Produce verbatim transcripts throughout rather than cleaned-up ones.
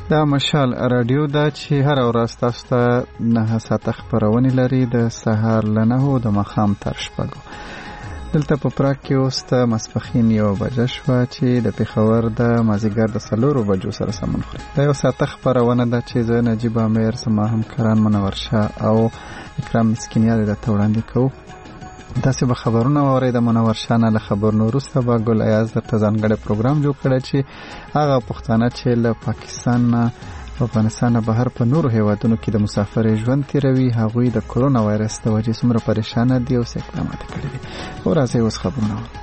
دا مشال رادیو دا چې هر ورځ تاسو ته نه ساعته خبرونه لري د سهار له نهو د ماښام تر شپږو. دلته په پراګ کې اوس ته ماسپښین یو بجه شوه چې د پېښور د مازدیګر د څلورو بجو سره سمون خوري. دا یو ساعته خبرونه ده چې زه نجیب امیر زما همکاران منور شاه او اکرام مسکینیار درته وړاندې کوو. تاسې به خبرونه واورئ. د منور شاه نه له خبرونو وروسته به ګل ایاز درته ځانګړی پروګرام جوړ کړی چې هغه پښتانه چې له پاکستان نه او افغانستان نه بهر په نورو هیوادونو کې د مسافر ژوند تیروي، هغوی د کرونا وایرس د وجې څومره پریشانه دي او څه اقدامات کړي دي. او راځئ اوس خبرونه واورو.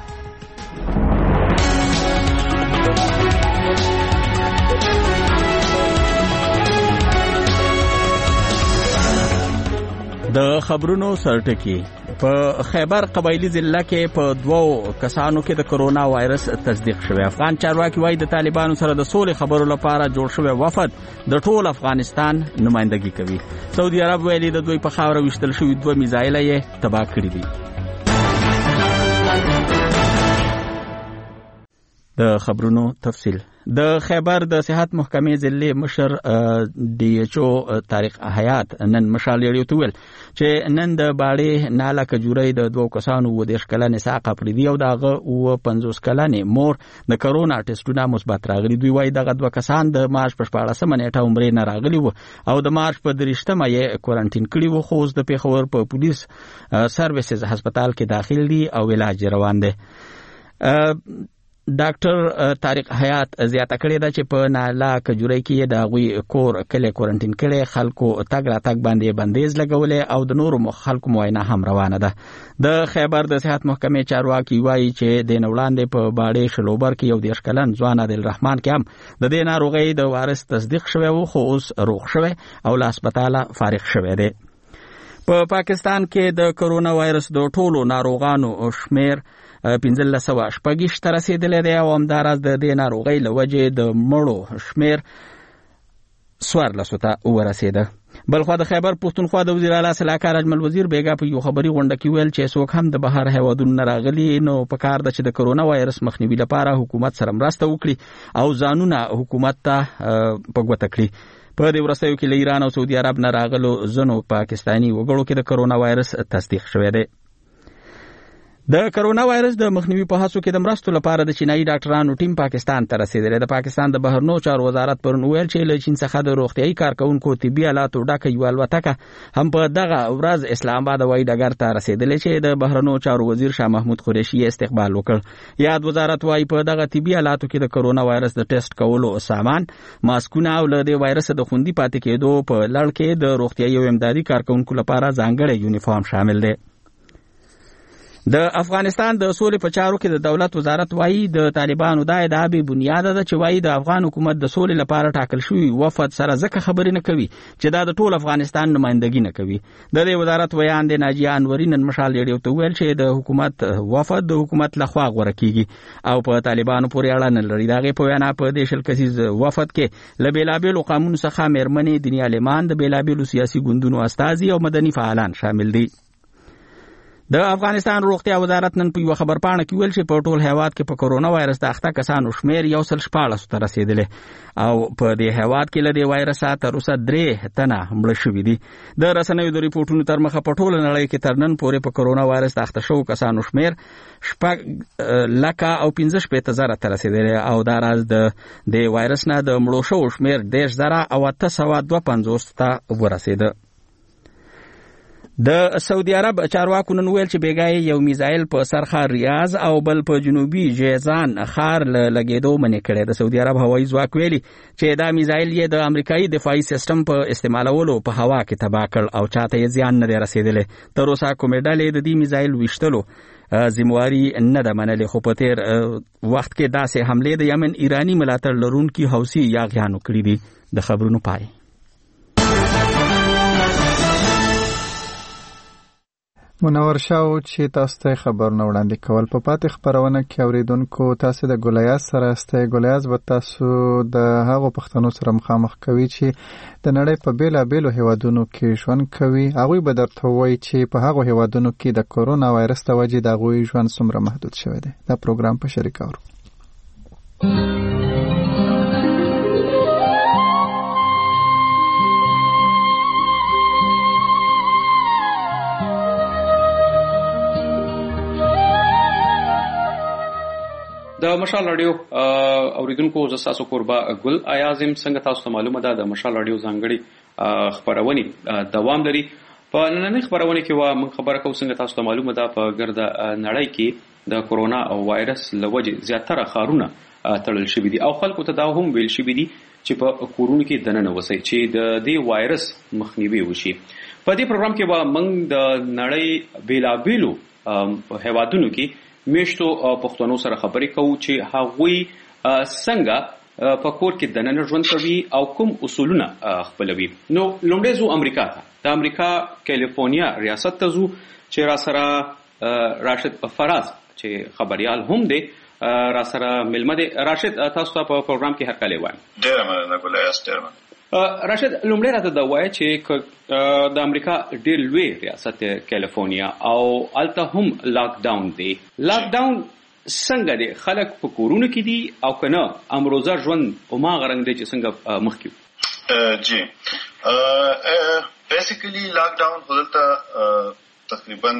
د خبرونو سرټکی په خیبر قبایلی ضلع کې په دوو کسانو کې د کرونا وایرس تصدیق شوی. افغان چارواکي وايي د طالبانو سره د سولې خبرو لپاره جوړ شوی وفد د ټول افغانستان نمائندګي کوي. سعودي عرب ویلي د دوی په خاوره وشتل شوی دوه میزایل یې تباه کړی دي. د خبرونو تفصیل. د خیبر د صحت محکمې ضلع مشر ډي ایچ او طارق حیات نن مشال یې ویل چې نن د باړې ناله کجوري د دوه کسانو و د شکلانې ساقه پریدي او دغه او پنځوس کلنې مور د کرونا ټیسټونه مثبت راغلي. دوی وايي دغه دوه کسان د مارچ په شپاړسمه نیټه عمرې نه راغلي وو او د مارچ په درېشتمه یې کوارنټین کړي وو، خو د پېښور په پولیس سرویسز هسپتال کې داخل دي او علاج روان دي. ډاکټر طارق حیات زیاته کړې ده چې په ناله کجوري کې د غوي کور کله کوارنټین کړي، خلکو تګ را تګ باندې بندیز لګولې او د نورو خلکو معاینه هم روانه ده. د خیبر د صحت محکمې چارواکي وایي چې د نولاندې په باړې شلوبر کې یو دیرش کلن ځوان عادلرحمن کې هم د دې ناروغۍ د وایرس تصدیق شوی و، خو اوس روغ شوی او له هسپتاله فارغ شوی دی. په پاکستان کې د کرونا وایرس د ټولو ناروغانو شمیر پنځلس سوه شپږ ته رسیدلی دی او همداراز د دې ناروغۍ له وجې د مړو شمیر څوارلسو ته ورسېده. بلخوا د خیبر پښتونخوا د وزیر اعلی سلاکار اجمل وزیر بیګا په یو خبري غونډه کې ویل چې څوک هم د بهر هیوادونو نه راغلي نو پکار ده چې د کرونا وایرس مخنیوي لپاره حکومت سره مرسته وکړي او ځانونه حکومت ته په ګوته کړي. په دې وروستیو کې له ایران او سعودي عرب نه راغلو ځینو پاکستاني وګړو کې د کرونا وایرس تصدیق شوی دی. د کرونا وایرس د مخنیوي په هڅو کې د مرستو لپاره د چینایي ډاکټرانو ټیم پاکستان ته رسیدلی. د پاکستان د بهرنیو چارو وزارت پرون ویل چې له چین څخه د روغتیايي کارکونکو طبي آلاتو ډکه یوه الوتکه هم په دغه ورځ اسلام آباد هوایي ډګر ته رسیدلی چې د بهرنیو چارو وزیر شاه محمود قریشي یې استقبال وکړ. یاد وزارت وايي په دغه طبي آلاتو کې د کرونا وایرس د ټیسټ کولو سامان، ماسکونه او له دې وایرس د خوندي پاتې کېدو په لړ کې د روغتیايي او امدادي کارکونکو لپاره ځانګړی یونیفارم شامل دی. د افغانستان د سولې په چارو کې د دولت وزارت وايي د طالبانو دا ادعا بې بنیاده ده چې وايي د افغان حکومت د سولې لپاره ټاکل شوی وفد سره ځکه خبرې نه کوي چې دا د ټول افغانستان نمائندګي نه کوي. د دې وزارت ویان د ناجیه انوري نن مشال ریډیو ته ویل چې د حکومت وفد د حکومت لخوا غوره کیږي او په طالبانو پورې اړه نه لري. دا غي په وینا په دې شل کسیز وفد کې له بیلابیلو قانون څخه مېرمنې، دیني عالمان، د بیلابیلو سیاسي ګوندونو استازي او مدني فعالان شامل دي. د افغانستان روغتیا وزارت نن په یو خبر پاڼه کې ویل چې په ټول هیواد کې په کرونا وایرس د اخته کسانو شمیر یو سل شپاړس ته رسیدلی او په دې هیواد کې له دې وایرس تر اوسه درې تنه مړه شوي دي. د رسنیو د ریپورټونو تر مخه په ټوله نړۍ کې تر نن پورې په کرونا وایرس د اخته شوو کسانو شمیر شپږ لکه او پنځه شپېته زره ته رسیدلی او دا راز د دې وایرس نه د مړو شوو شمیر دېرش زره او اته سوه دوه پنځوس ته ورسېده. د سعودي عرب چارواکو نن ویل چې بیګای یو میزایل په سرخار ریاض او بل په جنوبي جیزان خار لګیدو منې کړي. د سعودي عرب هوایي ځواک ویلي چې دا میزایل یې د امریکایي دفاعي سیستم په استعمالولو په هوا کې تباه کړ او چاته یې زیان نه دی رسېدلی. تر اوسه کومې ډلې د دې میزایل ویشتلو ذمہواري نه ده منلې، خو په تیر وخت کې داسې حملې د یمن ایرانی ملاتړ لرونکي حوثي یاغیانو کړي دي. د خبرونو پای. منور شاو چې تاسو ته خبرونه وړاندې کول. په پاتې خبرونه کې اوریدونکو تاسو د ګولیاز سره استه ګولیاز به تاسو د هغو پښتنو سره مخامخ کوي چې د نړۍ په بیلا بیلو هیوادونو کې ژوند کوي. هغوی به درته وایي چې په هغو هیوادونو کې د کرونا وایرس د وجې د هغوی ژوند څومره محدود شوی دی. دا پروګرام په شریک اورو. د مشال رادیو اوریدونکو زه تاسو قربا ګل ایازم څنګه تاسو ته معلومه ده د مشال رادیو ځانګړي خبرونه دوام لري. په نننۍ خبرونه کې وا من خبره کوم څنګه تاسو ته معلومه ده په ګرد نړۍ کې د کورونا او وایرس لوجه زیاتره خارونه تړل شوی دي او خلکو ته دا هم ویل شوی دي چې په کورونو کې دننه وسی چې د دې وایرس مخنیوي وشي. په دې پروګرام کې به موږ د نړۍ بیلابیلو هیوادونو کې میشتو پښتنو سره خبرې کوو چې هغوی څنګه په کور کې دننه ژوند کوي او کوم اصولونه خپلوي. نو لومړی زو امریکا ته د امریکا کالیفورنیا ریاست ته زو چې را سره راشد فراز چې خبريال هم دی را سره ملمه دی. راشد تاسو ته په پروګرام کې هرکلی وایم. ډیر مننه ګولای استرمن. راشد لومړی راته دا وایي چې د امریکا ډیر لوی ریاست کالیفورنیا او الته هم لاک ډاون دی. لاک ډاون څنګه دی؟ خلک په کورونو کې دي او کنه امروزه ژوند په ما غرنګ دی چې څنګه مخکې؟ جی بیسیکلی لاک ډاون دلته تقریبا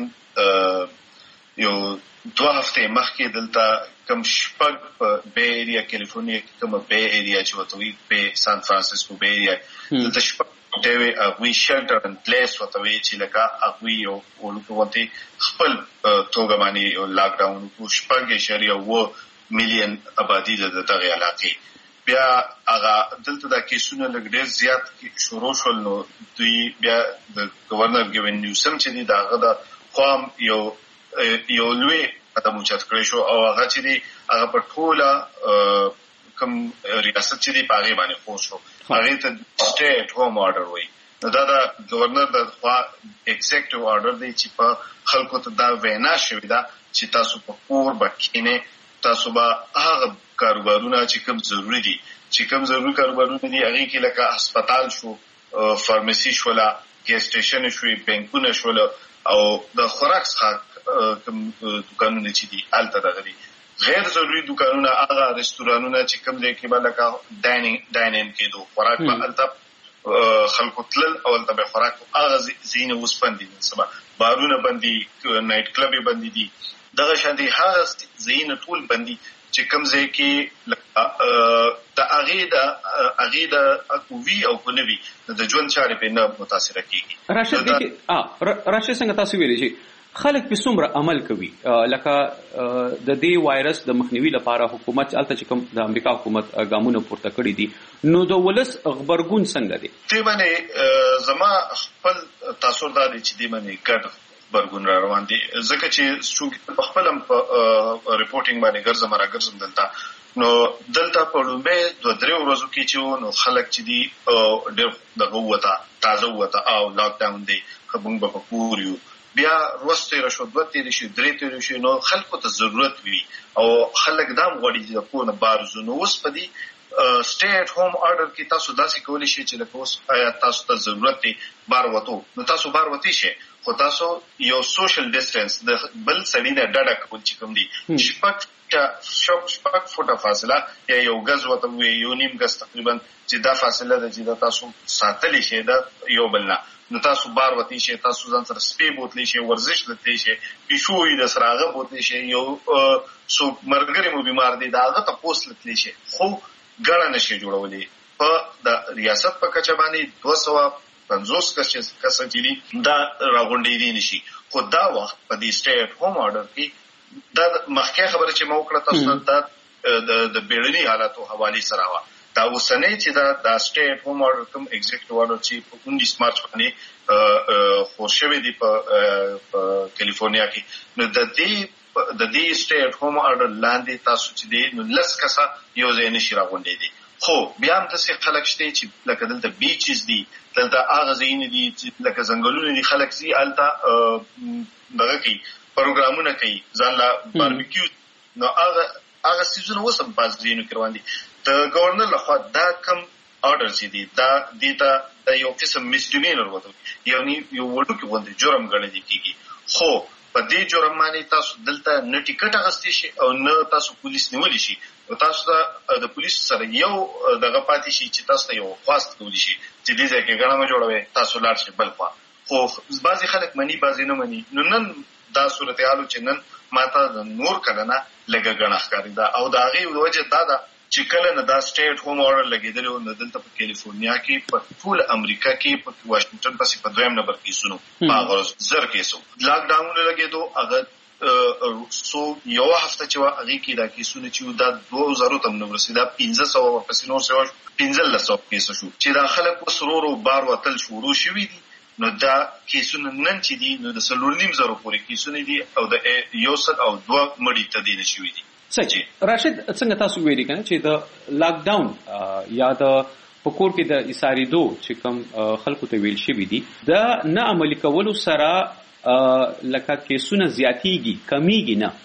یو دوه هفته مخکې دلته کم شپږ په بے ایریا کالیفورنیا کې کوم بے ایریا چې وته وي په سان فرانسیسکو بے ایریا دلته شپږ دوی هغه شلټر ان پلیس وته وي چې لکه هغه یو ولکه خپل توګه باندې یو لاک ډاون کو شپږ اشاریه و میلیون آبادی د دغه علاقې. بیا هغه دلته د کیسونو لګ ډیر زیات شروع شول. نو دوی بیا د گورنر ګوین نیوسم چې دی داغه د قوم یو یو لوی قدم اوچت کړی شو او هغه چې دی هغه په ټوله کوم ریاست چې دی پاغي باندې خو شو هغه ته سټیټ هوم آرډر وایي. نو دا د گورنر د خوا ایگزیکټیو آرډر دی چې په خلکو ته دا وینا شوې ده چې تاسو په کور بکینه تاسو به هغه کاروبارونه چې کوم ضروری دي چې کوم ضروري کاروبارونه دي هغه کې لکه هسپتال شو، فارماسي شو، لا ګیس سټیشن شو، بانکونه شو او د خوراک څخه کوم دکانونه چې دي الته دغلي. غیر ضروري دکانونه هغه رستورانونه چې کوم ځای کې به لکه ډاینینګ ډاینینګ کېدو خوراک به الته خلکو تلل او الته به خوراک هغه زینه اوس باندې سبا بارونه باندې نایټ کلب باندې دي دغه شاندي هغه زینه ټول باندې چې کوم ځای کې د هغه د هغه د اکووي او کنوي د ژوند چارې په نه متاثر کیږي. راشد دې ا راشد څنګه تاسو ویلي چې خلک په څومره عمل کوي لکه د دې وایرس د مخنیوي لپاره حکومت الته چې کوم د امریکا حکومت ګامونه پورته کړی دي نو د ولس خبرګون څنګه دی؟ ته باندې زما خپل تاثیر دا دی چې دی باندې ګډ خبرګون را روان دي ځکه چې په خپل ریپورټینګ باندې ګرځم را ګرځم دلته نو دلته په لومبه دوه درې ورځو کې چې نو خلک چې دی ډېر دغه وته تازه وته او لاک ډاون دی خبرګون په پوریو بیا وروسته راشو دوه تیر شي درې تیر شي نو خلکو ته ضرورت وي او خلک دام غوړي چې په نه بارزو نو اوس په دې سټې اټ هوم آرډر کې تاسو داسې کولی شئ چې لکه اوس آیا تاسو ته ضرورت دی بار وته نو تاسو بار وتی شئ خو تاسو یو سوشل ډیسټنس د بل سړي نه ډډه کول چې کوم دي شپږ شپږ شپږ فوټه فاصله یا یو غز وته وي یو نیم غز تقریبا چې دا فاصله د چې تاسو ساتلی شئ دا یو بل نه نو تاسو بار وتی شئ تاسو ځان سره سپی بوتلی شئ ورزش لته شئ پښوی د سراغه بوتلی شئ یو سو مرګري مو بیمار دي داغه ته پوس لتلی شئ خو ګړه نشي جوړولې په د ریاست په کچه باندې دوه سوه پنځوس کسان چې دي دا راغونډې دي نشي خو دا وخت په دې سټیټ هوم آرډر کې دا مخکې خبره چې مو کړه تاسو ته د بیړني حالاتو حواله سره وا دا وسنه چې دا د سټیټ هوم آرډر کوم ایگزیکټیو آرډر چې په اونیس مارچ باندې خورشوي دي په کالیفورنیا کې نو د دې د دې سټیټ هوم آرډر لاندې تاسو چې دي نو لس کسه یو ځای نشي راغونډې دي خو بیا هم تاسو خلک شته چې لکه دلته بیچز دي دلته هغه ځایونه دي چې لکه ځنګلونه دي خلک سي الته دغه کوي پروګرامونه کوي ځان لا باربیکیو نو هغه هغه سيزونه وسم باز دینو کړوان دي د گورنر لخوا دا کم آرډر دي دا دیتا یو قسم مسډیمینر وته یعنی یو وړو کې باندې جرم ګڼل کیږي خو په دې جرم باندې تاسو دلته نه ټیکټ اغستې شي او نه تاسو پولیس نیول شي او تاسو د پولیس سره یو دغه پاتې شي چې تاسو یو خواست کولی شي چې دې ځکه ګڼه جوړوي تاسو لاړ شي بل خوا خو بعضي خلک مني بعضي نه مني. نو نن دا صورتحال چې نن ماته د نور کلنه لګه غنښ کاری دا او دا غي وجه دا دا چې کله نه دا سټیټ هوم اورډر لګیدل او دلته په کیلیفورنیا کې په ټول امریکا کې په واشنگټن پسې په دویم نمبر کې سونو هغه زر کیسو لاک ډاون لګیدو هغه سو یو هفته چې هغه کې دا کیسونه چې دا دوه زره تم نو رسیدا پنځه سوه ورپسې نور سوه پنځه لسو کیسو شو چې دا خلک وسرورو بار وتل شروع شوي دي. نو دا کیسونه نن چې دي نو د څلور نیم زره پورې کیسونه دي او د یو سل او دوه مړي تدین شوي دي. صحیح راشد څنګه تاسو ویلي کنه چې د لاک ډاون یا د پکور کې د اساری دو چې کوم خلکو ته ویل شوی دي دا نه عملي کولو سره لکه کیسونه زیاتیږي کمیږي نه.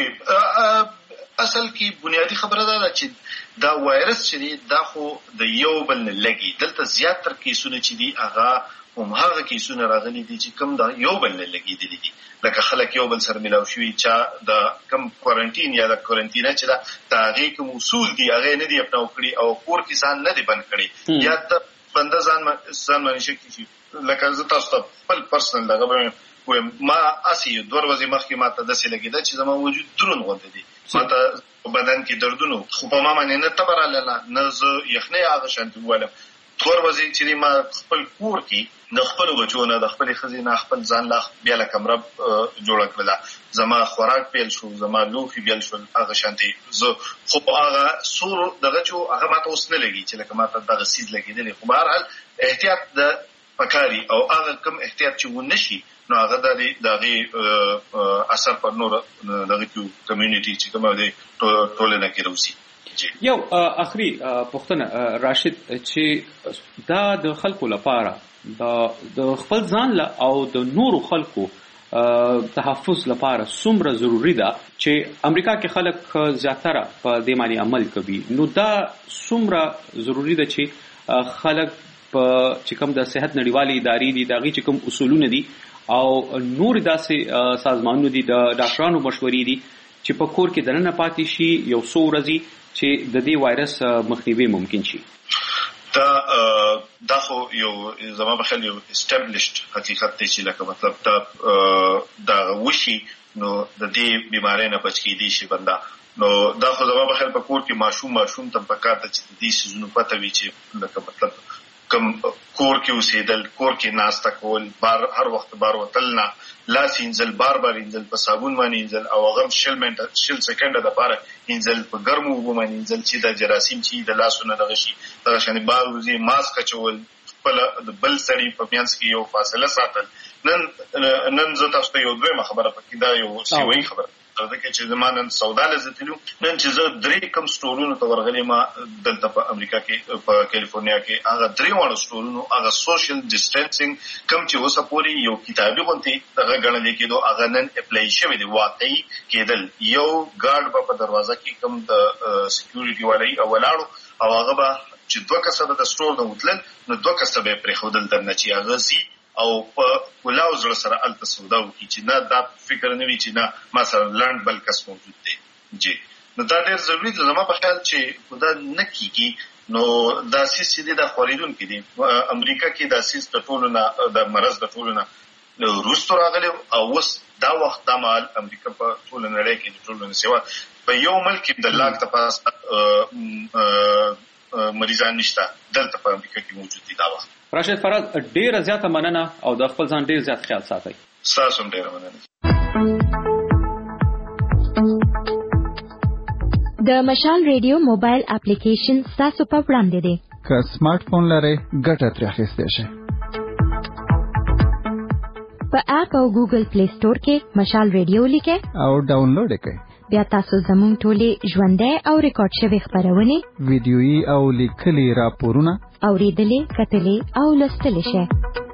جی اصل کې بنیادی خبره ده چې دا وایرس چې دی دا خو د یو بل نه لګي دلته زیات تر کیسونه چې دي هغه هم هغه کیسونه راغلي دي چې کوم دا یو بل نه لګیدلي دي لکه خلک یو بل سره ملاو شوي چې د کم کوارنټین یا د کوارنټینا چې دا د هغې کوم اصول دي هغه نه دي اپناو کړي او کور کې ځان نه دي بند کړي یا د بنده ځان ځان باندې شکي شي لکه زه تاسو ته خپل پرسنل دغه وایم ما اسی دوه ورځې مخکې ما ته داسې لګېده چې زما وجود دروند غوندې دي ما ته بدن کې دردونه خو په ما باندې نه تبه راغله نه زه یخنۍ هغه شانتې وویلم. دوه ورځې چې ما خپل کور کې د خپلو بچو نه د خپلې ښځې نه خپل ځان لا بیا له کمره جوړه کړله زما خوراک بیل شو زما لوښي بیل شول هغه شانتې زه خو هغه سور دغه چې هغه ما ته اوس نه لګي چې لکه ما ته دغه څیز لګېدلی خو بهرحال احتیاط د پکاري او هغه کم احتیاط چې ونه شي نو هغه د هغې اثر پر نور دغه کمیونټي چې کومه دی ټولنه کې راوځي. یو اخري پوښتنه راشد چې دا د خلکو لپاره د خپل ځان له او د نورو خلکو تحفظ لپاره څومره ضروری ده چې امریکا کې خلک زیاتره په دې باندې عمل کوي نو دا څومره ضروری ده چې خلک په چې کوم د صحت نړیوالې ادارې دي دغه چې کوم اصولونه دي او نور داسې سازمانونه دي د ډاکټرانو مشورې دي چې په کور کې دننه پاتې شي یو څو ورځې چې د دې وایرس مخنیوي ممکن شي. دا دا خو یو زما په خیال یو اسټابلیشډ حقیقت دی چې لکه مطلب دا دا وشي نو د دې بیمارۍ نه بچ کېدی شي بنده. نو دا خو زما په خیال په کور کې ماشوم ماشوم ته پکار ده چې د دې سيزونو پته وي چې لکه مطلب کم کور کې اوسېدل کور کې ناسته کول بار هر وخت بار وتل نه لاس انځل بار بار انځل په صابون باندې انځل او هغه شل منټه شل سکند د لپاره انځل په ګرمو اوبو باندې انځل چې د جراثیم چې د لاسونو دغه شي دغه شان بار وزي ماسک چول خپل د بل سړي په میانس کې یو فاصله ساتل. نن نن زه تاسو ته یو دویمه خبره پکې دا یو سیوي خبره دا چې زمانن سودا لزتلو نن چې زه درې کم سټورونو ته ورغلی ما دلته په امریکا کې په کیلیفورنیا کې هغه درې وړ سټورونو هغه سوشل ډیسټنسینګ کم چې اوسه پورې یو کتابي غونډې دغه غړلې کېدو هغه نن اپلای شوی دی واقعي کېدل یو ګارد په دروازه کې کم د سکیورټي والي او ولاړو او هغه به چې دوه کسه د سټور نه وتلل نو دوه کسه به پرې خودل درنه چې هغه زی او په ولاو زړه سره الته سودا وکړي چې نه دا فکر نه وي چې نه ما سره لاند بل کس موجود دی. جی نو دا ډېر ضروري ده زما په خیال چې خدا نه کیږي نو دا سیس چې د خوریدونکو دي امریکا کې دا سیس د ټولو نه د مرز د ټولو نه روسو راغلی او اوس دا وخت د مال امریکا په ټولو نړۍ کې د ټولو نه سیوا په یو ملک د لاک ته پاس مریضان نشته دلته په امریکا کې موجود دي دا وخت. راشد فراز ډیره زیاته مننه او د خپل ځان ډیر زیات خیال ساتئ. تاسو هم ډیره مننه. د مشال ریډیو موبایل اپلیکیشن تاسو په وړاندې دی. که سمارټ فون لرئ ګټه ترې اخیستی شئ. په اپ او ګوګل پلی سٹور کې مشال ریډیو لیکئ او ډاونلوډ یې کړئ. بیا تاسو زموږ ټولې ژوندۍ او ریکارډ شوي خپرونې ویډیويي او لیکلي راپورونه اورېدلې کتلې او لوستلی شئ.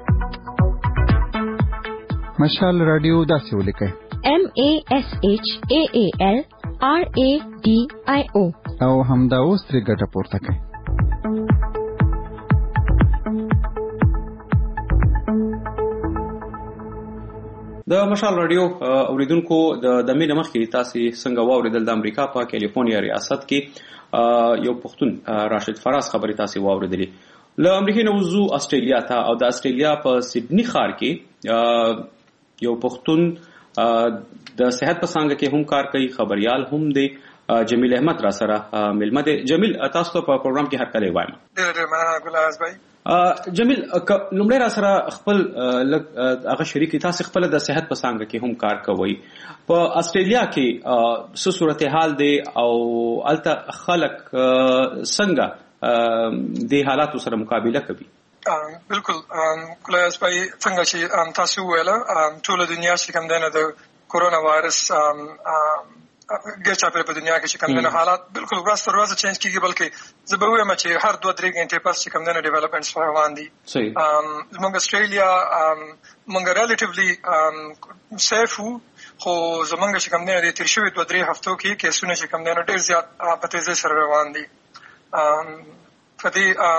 مشال رادیو داسې ولیکئ M A S H A A L R A D I O او همدا اوس ترې ګټه پورته کړئ. د مشال رادیو اوریدونکو د دمه لمخې تاسو څنګه واوریدل د امریکا په کیلیفورنیا ریاست کې یو پښتون راشد فراز خبري تاسو واوریدلې له امریکا نه وزو استرالیا ته او د استرالیا په سیدنی ښار کې یو پښتون د صحت په څنګه کې هم کار کوي، خبريال هم دی. جمیل احمد را سره ملمه دی. جمیل تاسو ته په پروګرام کې هرکلی وایم. ډېر ډېر مننه ګلناز بھائی. جمیل لومړی را سره خپل هغه شریک تاسو خپل د صحت په څنګه کې هم کار کوي. په استرالیا کې څه صورتحال دی او الته خلک څنګه د حالاتو سره مقابله کوي؟ بالکل ګلناز بھائی، څنګه چې تاسو ویل ټول دنیا چې کوم دی د کورونا وایرس ګچا په دنیا کې چې کوم نه حالات بالکل ورځ تر ورځې چینج کیږي، بلکې زه به وایم چې هر دوه درې غنټې پس چې کوم نه ډیولپمنټس روان دي. صحیح. زموږ استرالیا موږ ریلیټیولی سیف وو، خو زموږ چې کوم نه د تیر شوي دوه درې هفتو کې کیسونه چې کوم نه ډېر زیات په تیزۍ سره روان دي. په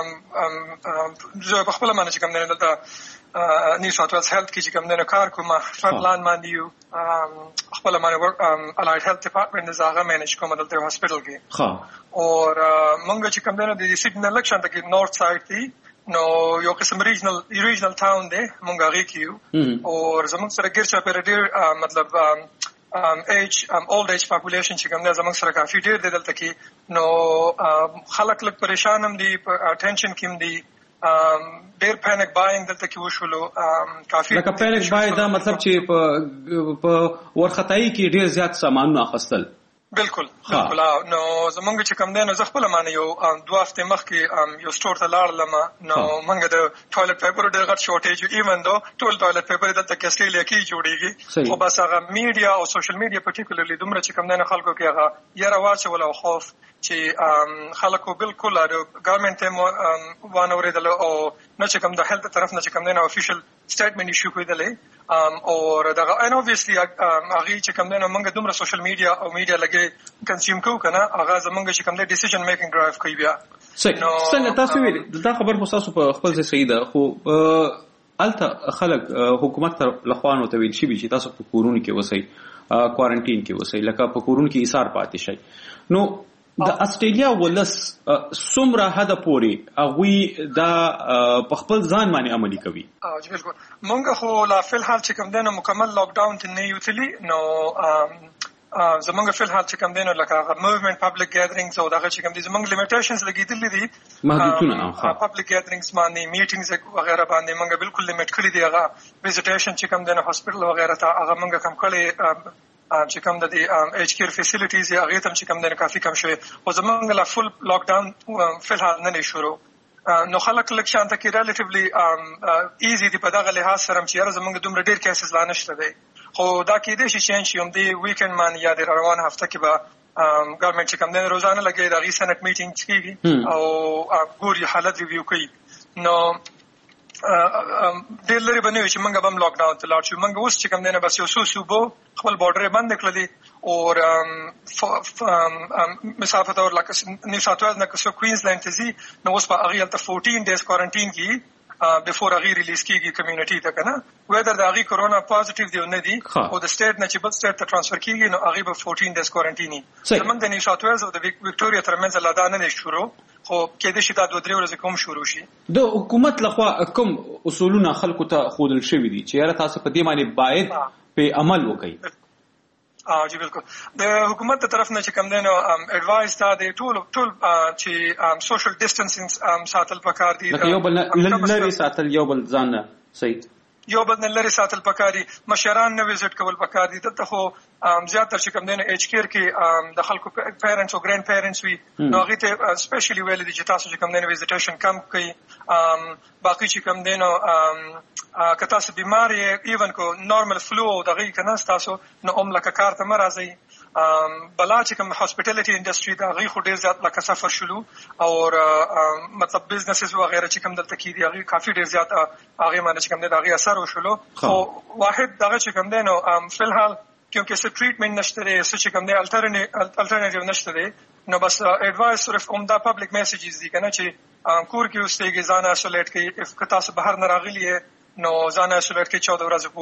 دې زه په خپل معنی چې کوم نه دلته نیو ساوث ویلز هیلث کې چې کوم نه کار کوم، فرنٹ لاین باندې یو خپل معنی الایډ هیلث ډپارټمنټ نه زاغه مینج کوم دلته هاسپټل کې. ها او موږ چې کوم نه د سیډنی الیکشن ته کې نورث سایډ دی نو یو قسم ریجنل ریجنل ټاون دی، موږ هغه کې یو. او زموږ سره ګرچا پر ډېر مطلب ایج اولډ ایج پاپولیشن چې کوم نه زموږ سره کافي ډېر دی دلته کې. نو خلک لږ پریشان هم دي، ټینشن کې هم دي، ډېر پینیک بایینګ دلته کې وشولو. کافي لکه پینیک بای دا مطلب چې په ورختای کې ډېر زیات سامانونه اخیستل. بالکل بالکل. نو زمونږ چې کوم دی نو زه خپل معنی یو دوه هفتې مخکې یو سټور ته لاړلم، نو موږ د ټوایلټ پیپر ډېر غټ شورټیج ایون دو ټول ټوایلټ پیپر دلته کې استرالیا کې جوړیږي، خو بس هغه میډیا او سوشل میډیا پرټیکولرلی دومره چې کوم دی خلکو کې هغه یاره واچول او خوف چې خلکو بالکل ګورنمنټ ته وانه ورېدل او نه چې کوم د هیلث طرف نه چې کوم دی نو افیشل سټیټمنټ ایشو کړی او دغه ان اوبویسلی هغه چې کوم دی نو موږ دومره سوشل میډیا او میډیا لګي کنزیوم کوو کنه، هغه زمونږ چې کوم دی ډیسیژن میکینګ ډرایو کوي. بیا څنګه تاسو ویل دا خبر خو تاسو په خپل ځای صحیح ده، خو الته خلک حکومت تر لخوا نو ته ویل شي چې تاسو په کورونو کې وسئ، کوارنټین کې وسئ، لکه په کورونو کې ایثار پاتې شي. نو د استرالیا ولس څومره حد پورې هغوی دا په خپل ځان باندې عملي کوي؟ بالکل. مونږ خو لا فل حال چې کوم دی نو مکمل لاک ډاون ته نه یو تللی، نو زمونږ فل حال چې کوم دی نو لکه هغه موومنټ پبلک ګیدرینګز او دغه چې کوم دي زمونږ لیمیټیشنز لګېدلي دي، محدودونه پبلک ګیدرینګز باندې، میټینګز وغیرہ باندې مونږ بالکل لیمیټ کړی دي. هغه وزټیشن چې کوم دی نو هاسپټل وغیرہ ته هغه مونږ کم کړی، چې کوم د ایج کیر فیسیلیټیز یا هغه تم چې کوم د کافي کم شوی او زمونږ لا فل لاک ډاون فلحال نه شروع. نو خلک لکه شانته کې ریلیټیولی ایزی دی په دغه لحاظ سره چې زمونږ دومره ډیر کیسز لا نشته دی، خو دا کې دې شي چینج یم دی ویکند مان یا د روان هفته کې به ګورنمنت چې کوم د روزانه لګي د غي سنټ میټینګ کیږي او ګوري حالت ریویو کوي. نو ډېر لري باندې چې موږ به لاک ډاون ته لاړ شو. موږ اوس چې کوم دی نه بس یو څو صوبو خپل بارډر بند کړلې او مسافه تور لکه نیو ساوث ویلز نه که کوینزلند ته ځي نو اوس په هغې هلته فورټین ډیز کوارنټین کېږي بفور هغې ریلیز کېږي کمیونټي ته، که نه ویدر د هغې کرونا پازیټیو دی او نه دي او د سټیټ نه چې بل سټیټ ته ټرانسفر کېږي نو هغې به فورټین ډیز کوارنټین وي. زموږ د نیو ساوث ویلز او د وکټوریا ترمنځ لا دا نه دی شروع، خو کېدای شي دا دوه درې ورځې کوم شروع شي. د حکومت لخوا کوم اصولونه خلکو ته ښودل شوي دي چې یاره تاسو په دې باندې باید په عمل وکړئ؟ اه جی بالکل. د حکومت تر طرف نه چې کوم دی نو اډوایس دا دی ټول ټول چې سوشل ډیسټنسینګ ساتل پکار دي، یو بل لري ساتل، یو بل ځان صحیح یو بل نه لري ساتل پکار دي، مشران نه وزټ کول پکار دي. دلته خو زیاتره چې کوم دی نو ایج کیر کې د خلکو پیرنټس او ګرینډ پیرنټس وي نو هغې ته سپیشلی ویل دي چې تاسو چې کوم دی نو وزټیشن کم کوئ. باقي چې کوم دی نو که تاسو بیمار یې ایون کو نارمل فلو او دغې که نه تاسو نو هم لکه کار ته مه راځئ. بلا چې کوم هاسپټیلیټي انډسټري د هغې خو ډېر زیات لکه سفر شلو او مطلب بزنسز وغیره چې کوم دلته کېدي هغې کافي ډېر زیات هغې باندې چې کوم دی د هغې اثر وشلو. خو واحد دغه چې کوم دی نو فلحال کیونکې څه ټریټمنټ نشته دی، څه چې کوم دی الټرنیټیو نشته دی، نو بس ایډوایس صرف عمده پبلک میسیجز دي که نه چې کور کې اوسېږي، ځان ایسولیټ کړئ. که تاسو بهر نه راغلي یې نو ځان ایسولیټ کړئ چودہ ورځې پورې.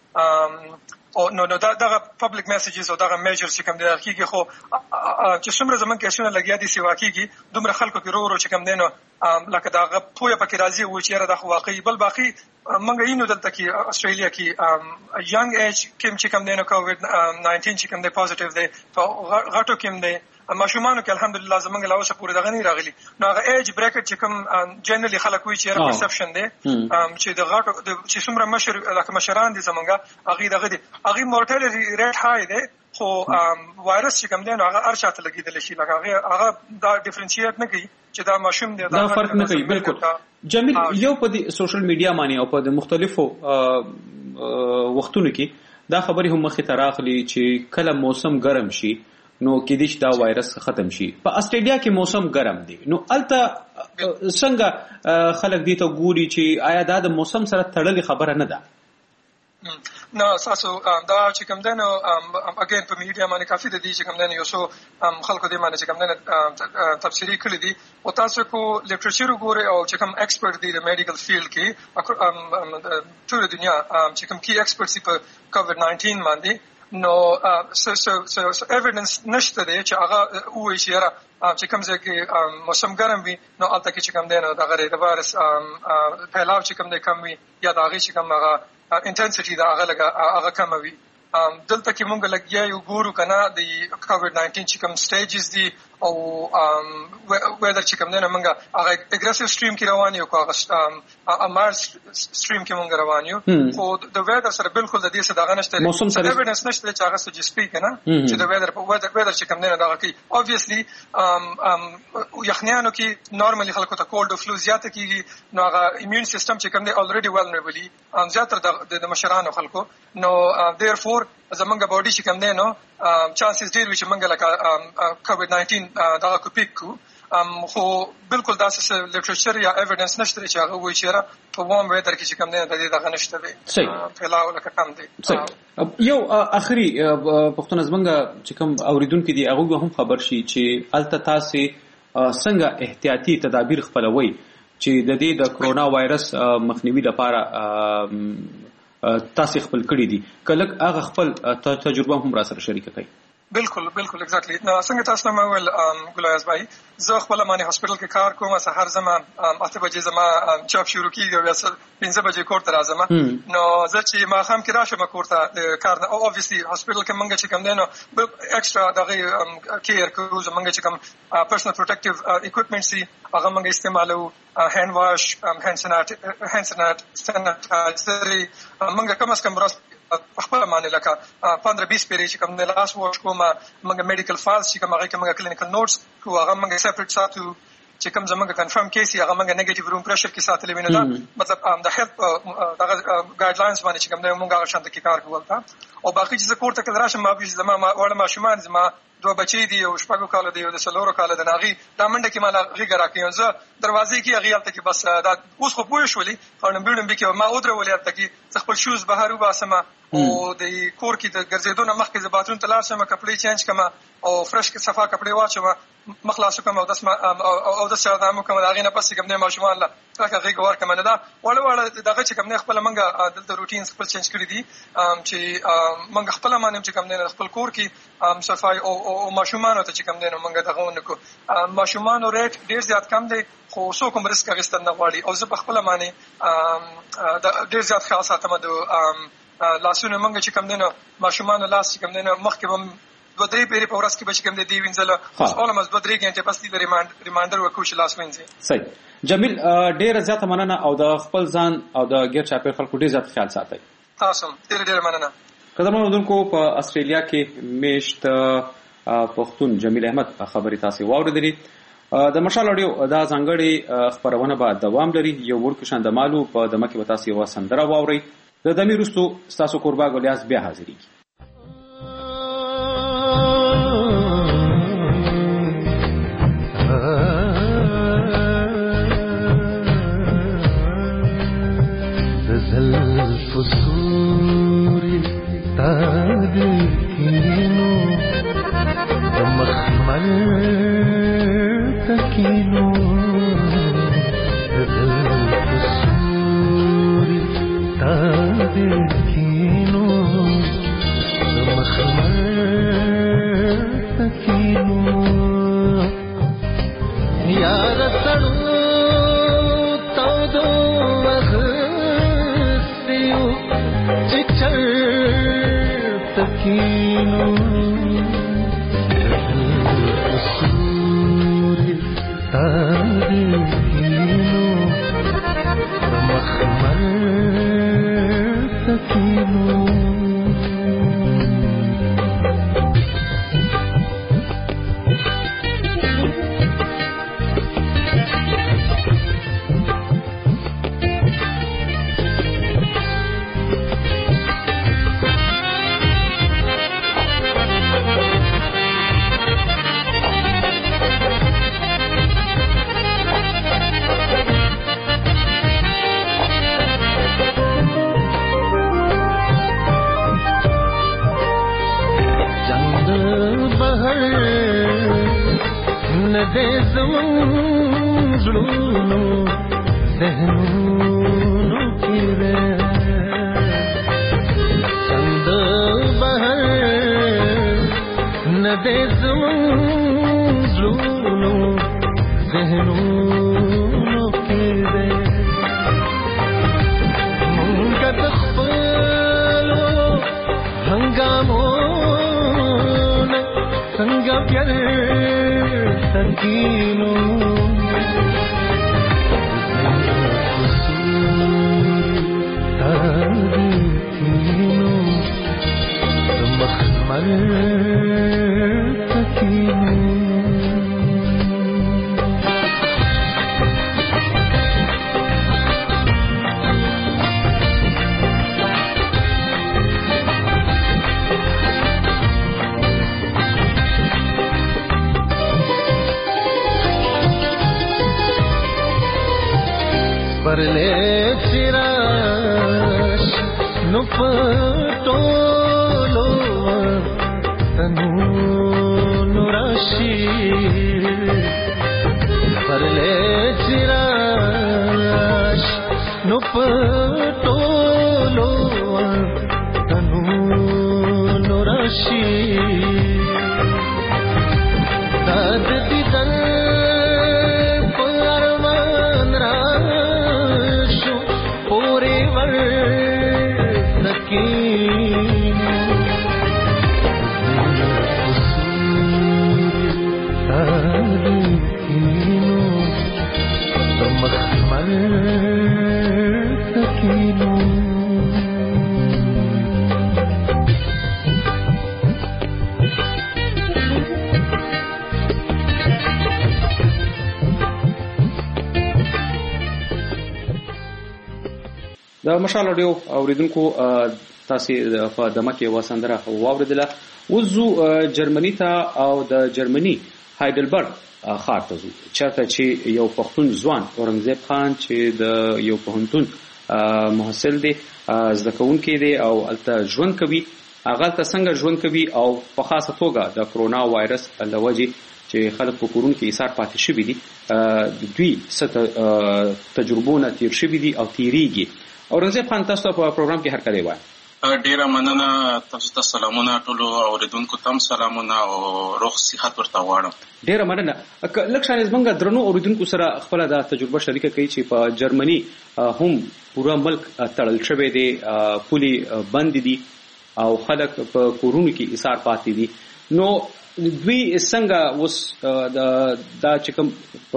او نو نو دا دغه پبلک میسیجز او دغه میجرز چې کوم دی کیږي خو چې څومره زمون کې شونه لګیا دي سیوا کیږي دومره خلکو کې رو رو چې کوم دی نو لکه دغه پوهه پکې راځي و چې را د واقعي بل باقي منګه اینو دلته کې استرالیا کې ینګ ایج کوم چې کوم دی نو کووډ ناینټین چې کوم دی پوزټیو دی غټو کوم دی ماشومانو کې الحمدلله زمونږ لا اوسه پورې دغه نه راغلي نو هغه ایج بریکټ چې کوم جنرالي خلک وایي چې را پرسپشن دی چې د غټو چې څومره مشر لکه مشران دي زمونږ هغه دغه دي هغه مورټالټي ریټ هاي دی خو وایرس چې کوم دی نو هغه ارشاته لګیدل شي لکه هغه هغه دا ډیفرنشیټ نه کوي چې دا ماشوم دی دا فرق نه کوي بالکل جمیل یو په سوشل میډیا باندې او په مختلفو وختونو کې دا خبرې هم مخې ته راغلي چې کله موسم ګرم شي نو کې دې دا وایرس ختم شي په استرالیا کې موسم ګرم دی نو الته څنګه خلک دې ته ګوري چې آیا دا د موسم سره تړلې خبره نه ده نو تاسو دا چې کوم دنو اگین په میډیا باندې کافي د دې چې کوم دنو یو څو خلکو دې باندې چې کوم دنو تفسیری کړی دي او تاسو کو لیټریچر وګورئ او چې کوم ایکسپرت دي د میډیکل فیلډ کې ټول دنیا چې کوم کی ایکسپرټس په کووډ ناینټین باندې نو سو سو سو سو ایویډنس نشته دی چې هغه وایي چې را چې کوم ځای کې موسم ګرم وي نو البته کې چې کوم دی نو د غیر د وایرس پھیلاو چې کوم دی کم وي یا د هغه چې کوم هغه انټنسټي دا هغه لګه هغه کم وي دلته کې مونږ لګیا یو ګورو کنه د کووډ ناینټین چې کوم سټیجز دي او ویدر چې کوم نه مونږ هغه اګریسیو سټریم کې روان یو هغه امار سټریم کې مونږ روان یو خو د ویدر سره بالکل د دې سره دغه نشته موسم سره ایویډنس نشته چې هغه سجست کوي کنه چې د ویدر په ویدر ویدر چې کوم نه دغه کوي اوبویسلی یخنیانو کې نورمالي خلکو ته کولډ او فلو زیاته کیږي نو هغه ایمیون سیستم چې کوم دی الریډي ولنربلی زیاتره د مشرانو خلکو نو دیرفور زمونږ باډي چې کوم دی نو چانسز ډیر وي چې مونږ لکه کووډ ناینټین دا کو پیک کو خو بالکل دا څه لیټریچر یا ایویډنس نشته چې هغه وایي چې را په ووم ویدر کې چې کوم دی د دې دغه نشته دی فلاو لکه کم دی یو اخري پښتون زمونږ چې کوم اوریدونکو دي هغه هم خبر شي چې الته تاسو څنګه احتیاطي تدابیر خپلوي چې د دې د کرونا وایرس مخنیوي لپاره تاسو خپل کړی دي کله هغه خپل تجربه هم را سره شریک کړئ بالکل بالکل ایگزیکټلی نو څنګه تاسو نو ول ګلایز بھائی زه خپل معنی هسپټل کې کار کوم سحر زما اته بجې زما چاپ شروع کیږي بیا پنځه بجې کور ته راځم نو زه چې ما خام کې راشم کور ته کار نه او اوبویسلی هسپټل کې منګه چې کوم دی نو ایکسترا دغه کیر کوو زمونږ چې کوم پرسنل پروټیکټیو اکوپمنټس دي هغه منګه استعمالو هاند واش هاند سنات هاند سنات سنټایزر منګه کم از کم راست خپل معنی لکه پندرہ بیس پیری چې کوم نه لاس واش کوم منګه میډیکل فایلز چې کوم هغه کوم کلینیکل نوټس کو هغه منګه سپریټ ساتو چې کوم زمونږ کنفرم کیس هغه منګه نیگیټیو روم پرشر کې ساتلې ویني دا مطلب د هیلث دغه ګایډ لاینز باندې چې کوم نه مونږ هغه شانت کې کار کوو تا او باقي چې کوړه کې راشم ما به زما وړ ماشومان زما دوه بچی دي او شپږو کال دي او د سلورو کال د ناغي دا منډه کې مال غیګ راکې زه دروازې کې هغه الته کې بس دا اوس خو پوه شولې خو نن بیرم به کې ما او درولې الته کې خپل شوز بهر وباسم او د کور کې د ګرځېدو نه مخکې ز باترون ته لاړ شم کپړې چینج کما او فرش کې صفا کپړې واچوم مخلاص کوم او داس او داس شادامو کوم دا غینه پس کوم نه ماشومان الله راکه غیګ ور کوم نه دا وړ وړ دغه چې کوم نه خپل منګه دلته روټین خپل چینج کړی دي چې منګه خپل مانم چې کوم نه خپل کور کې صفای او او ماشومان ته چې کوم نه منګه دغه ونکو ماشومان ریټ ډیر زیات کم دی خو څو کوم ریسک غستن نه غواړي او زه خپل معنی ډیر زیات خاصه ته مده لاسونه منګه چې کوم دینه ماشومان لاس چې کوم دینه مخکې هم دوه درې پیری په ورځ کې به چې کوم دی دی وینځل خو اولمز دوه درې غنټه پس دی ریماند ریمایندر وکړو چې لاس وینځي صحیح جمیل ډیر زیات مننه او د خپل ځان او د غیر چاپیر خلکو ډیر زیات خیال ساتي تاسو ډیر ډیر مننه قدم اوردونکو په استرالیا کې میشت پښتون جمیل احمد خبري تاسو واوریدلې د مشال اډیو دا ځانګړي خبرونه به دوام لري یو ورکو شاند مالو په دمه کې وتاسي و سندره واوري د دمي رستو ستاسو قربا غلیاس بیا حاضرېږي فسوري تادكينو مخمل تكينو فسوري تادكينو سکینو سوری تاریکینو مخمر سکینو دے زمون زلونو ذہنونو کی رے چند بہر ندے زمون زلونو ذہنونو کی رے منگا تخفلو ہنگامون سنگا پیارے سکینو تاریکینو مخمر سکینو परले चिराश नुपटोलो तनु नुराशी परले चिराश नुपटोलो तनु नुराशी दाद दिदन د مشال اډیو اوریدونکو تاسو په دمه کې وسندره واوریدله. وزو جرمني ته او د جرمني هایډلبرګ ښار ته ځو چېرته چې یو پښتون ځوان اورنګزیب خان چې د یو پوهنتون محصل دی زده کوونکی دی او هلته ژوند کوي هغه هلته څنګه ژوند کوي او په خاصه توګه د کرونا وایرس له وجې چې خلک په کورونو کې ایثار پاتې شوي دي دوی څه تجربو نه تیر شوي دي او تیریږي. اورنګزیب خان تاسو ته په پروګرام کې هرکلی وایم. ډیره مننه تاسو ته سلامونه ټولو اوریدونکو ته سلامونه او روغ صحت ورته غواړم. ډیره مننه. لږ شان زمونږ درنو اوریدونکو سره خپله دا تجربه شریکه کوي چې په جرمني هم پوره ملک تړل شوی دی، پولې بند دي او خلک په کورونو کې ایثار پاتې دي. نو دوی څنګه اوس دا چې کوم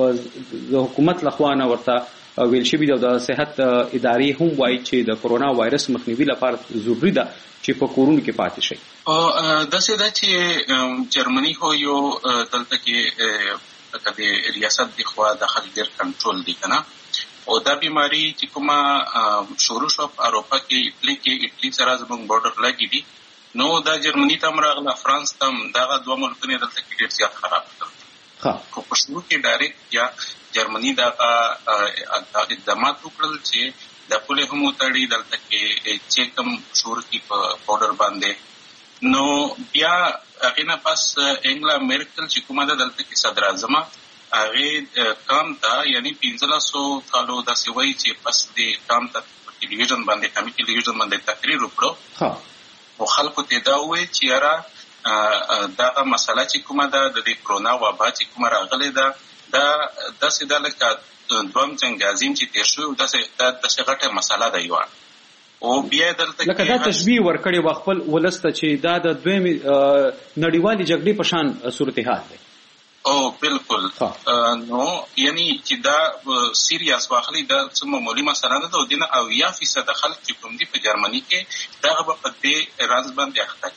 د حکومت لخوا نه ورته ویل شوي دي او د صحت ادارې هم وایي چې د کرونا وایرس مخنیوي لپاره ضروري ده چې په کورونو کې پاتې شي. داسې ده چې جرمني هو یو دلته کې لکه د ریاست د خوا د خلک ډېر کنټرول دی که نه، او دا بیماري چې کومه شروع شوه په اروپا کې اټلي کې اټلي سره زموږ بورډر لګي دي، نو دا جرمني ته هم راغله، فرانس ته هم، دغه دوه ملکونه دلته کې ډېر زیات خراب کړل. خو په شروع کې ډایرکټ یا جرمني دغه اقدامات وکړل چې د پولې هم وتړي، دلته کې چیک هم شروع کړي په بورډر باندې. نو بیا هغې نه پس انګلا میرکل چې کومه ده دلته کې صدر اعظمه هغې کام ته یعنې پنځلسو کالو داسې وایي چې پس د کام ته په ټلویزیون باندې قومي ټلویزیون باندې تقریر وکړو او خلکو ته دا وویل چې یاره دغه مسله چې کومه ده د دې کرونا وبا چې کومه راغلې ده دا داسې ده لکه دویم جنګ عظیم چې تېر شوی داسې داسې غټه مسله ده یوه. او بیا دلته لکه دا تشبیه ورکړي و خپل ولسته چې دا د دویم نړیوالې جګړې په شان صورتحال دی. او بالکل نو یعنی چې دا سیریاس واخلي دا څه معمولی مسله نه ده او دینه او یا فیصد خلک چې کوم دي په جرمني کې دغه په دې راز باندې اخته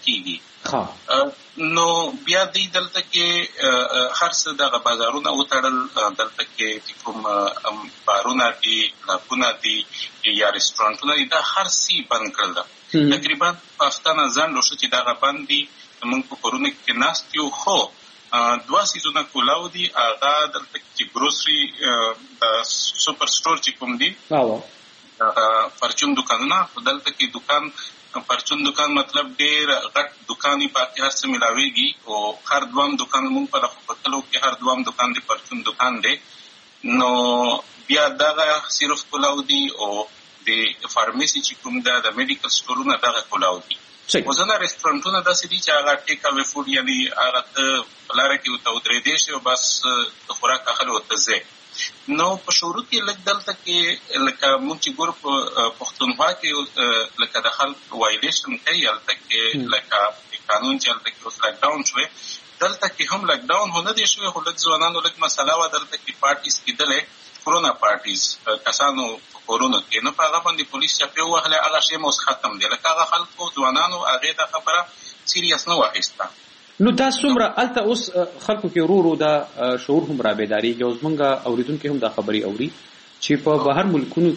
کیږي. نو بیا دې دلته کې هر څه دغه بازارونه وتړل، دلته کې کوم بارونه دي، کلبونه دي یا رستورانټونه دي، دا هر څه بند کړل. تقریبا په هفتانه ځان لوشو چې دغه بند دي. موږ په کورونه کې ناست یو، خو دوه سیزونه کولاو دي، هغه دلته چې ګروسري د سوپر سٹور چې کوم دي هغه پرچون دکانونه، دلته کې دکان پرچون دکان مطلب ډېر غټ دکاني پاتې هر څه ملاويږي او هر دوام دکان مونږ په خپلو کې هر دوام دکان دی پرچون دکان دی. نو بیا دغه صرف کولاو دي او د فارمیسي چې کوم ده د میډیکل سٹورونه دغه کولاو دي. وزنه رستورانټونه داسې دي چې هغه ټیک اوې فوډ یعنی هغه ته لاره کې وته ودرېدې شي او بس د خوراک اخلو ته ځي. نو په شروع کې لږ دلته کې لکه موږ چې ګور په پښتونخوا کې لکه د خلک وایلیشن کوي، هلته کې لکه قانون چې هلته کې اوس لاک ډاون شوی، دلته کې هم لاک ډاون هو نه دی شوی، خو لږ ځوانانو لږ مسله وه دلته کې پارټیز کېدلې، کورونا پارټیز کسانو کورونو کې. نو په هغه باندې پولیس چپې ووهلې، هغه شی مو اوس ختم دی. لکه هغه خلکو ځوانانو هغې دا خبره سیریس نه واخیسته. نو دا څومره هلته اوس خلکو کې ورو ورو دا شعور هم رابیدارېږي او زموږ اورېدونکي هم دا خبرې اوري چې په بهر ملکونو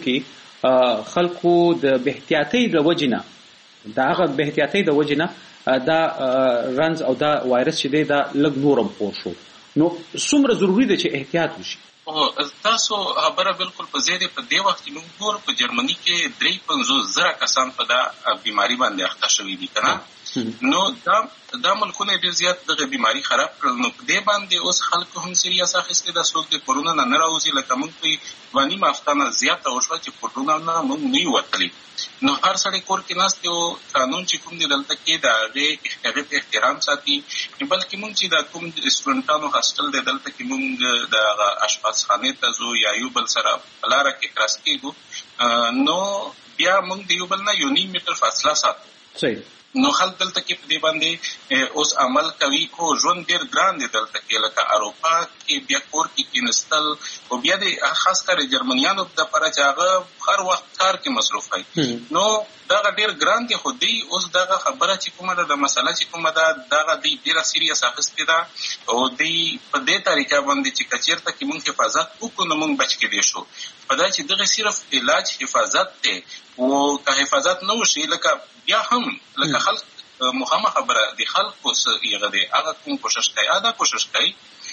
کې خلکو د بېاحتیاطۍ د وجې نه د هغه بېاحتیاطۍ د وجې نه دا رنز او دا وایرس چې دی دا لږ نور هم خور شو. نو څومره ضروري ده چې احتیاط وشي؟ تاسو خبره بالکل په ځای دی. په دې وخت کې موږ ګورو په جرمني کې درې پنځوس زره کسان په دا بیماري باندې اخته شوي دي که نه. نو دا دا ملکونه ډېر زیات دغه بیماري خراب کړل. نو په دې باندې اوس خلکو هم سیریس اخیستې ده. څوک د کورونا نه نه راوځي، لکه موږ په دوه نیمه هفته نه زیاته وشوه چې کورونا نه موږ نه یو وتلي. نو هر سړی کور کې ناست دی او قانون چې کوم دی دلته کې د هغې هغې ته احترام ساتي. بلکې موږ چې دا کوم رسټورانټانو هاسټل دی دلته کې موږ د هغه اشپزخانې ته ځو یا یو بل سره په لاره کې کراس کېږو، نو بیا موږ د یو بل نه یو نیم میټر فاصله ساتو. نو خلک دلته کې په دې باندې اوس عمل کوي، خو ژوند ډېر ګران دی دلته کې. لکه اروپا کې بیا کور کې کېنستل او بیا د خاص کر جرمنیانو دپاره چې هغه هر وخت کار کې مصروف وي، نو دغه ډېر ګران دی. خو دوی اوس دغه خبره چې کومه ده، د مسله چې کومه ده، دغه دوی ډېره سیریس اخیستې ده او دوی په دې طریقه باندې چې که چېرته کې موږ حفاظت وکړو نو موږ بچ کېدی شو. په دا چې دغه صرف علاج حفاظت دی او که حفاظت نه وشي، لکه بیا هم لکه خلک مخامخ خبره د خلکو څه هغه دی، هغه کوم کوشش کوي، هغه کوشش کوي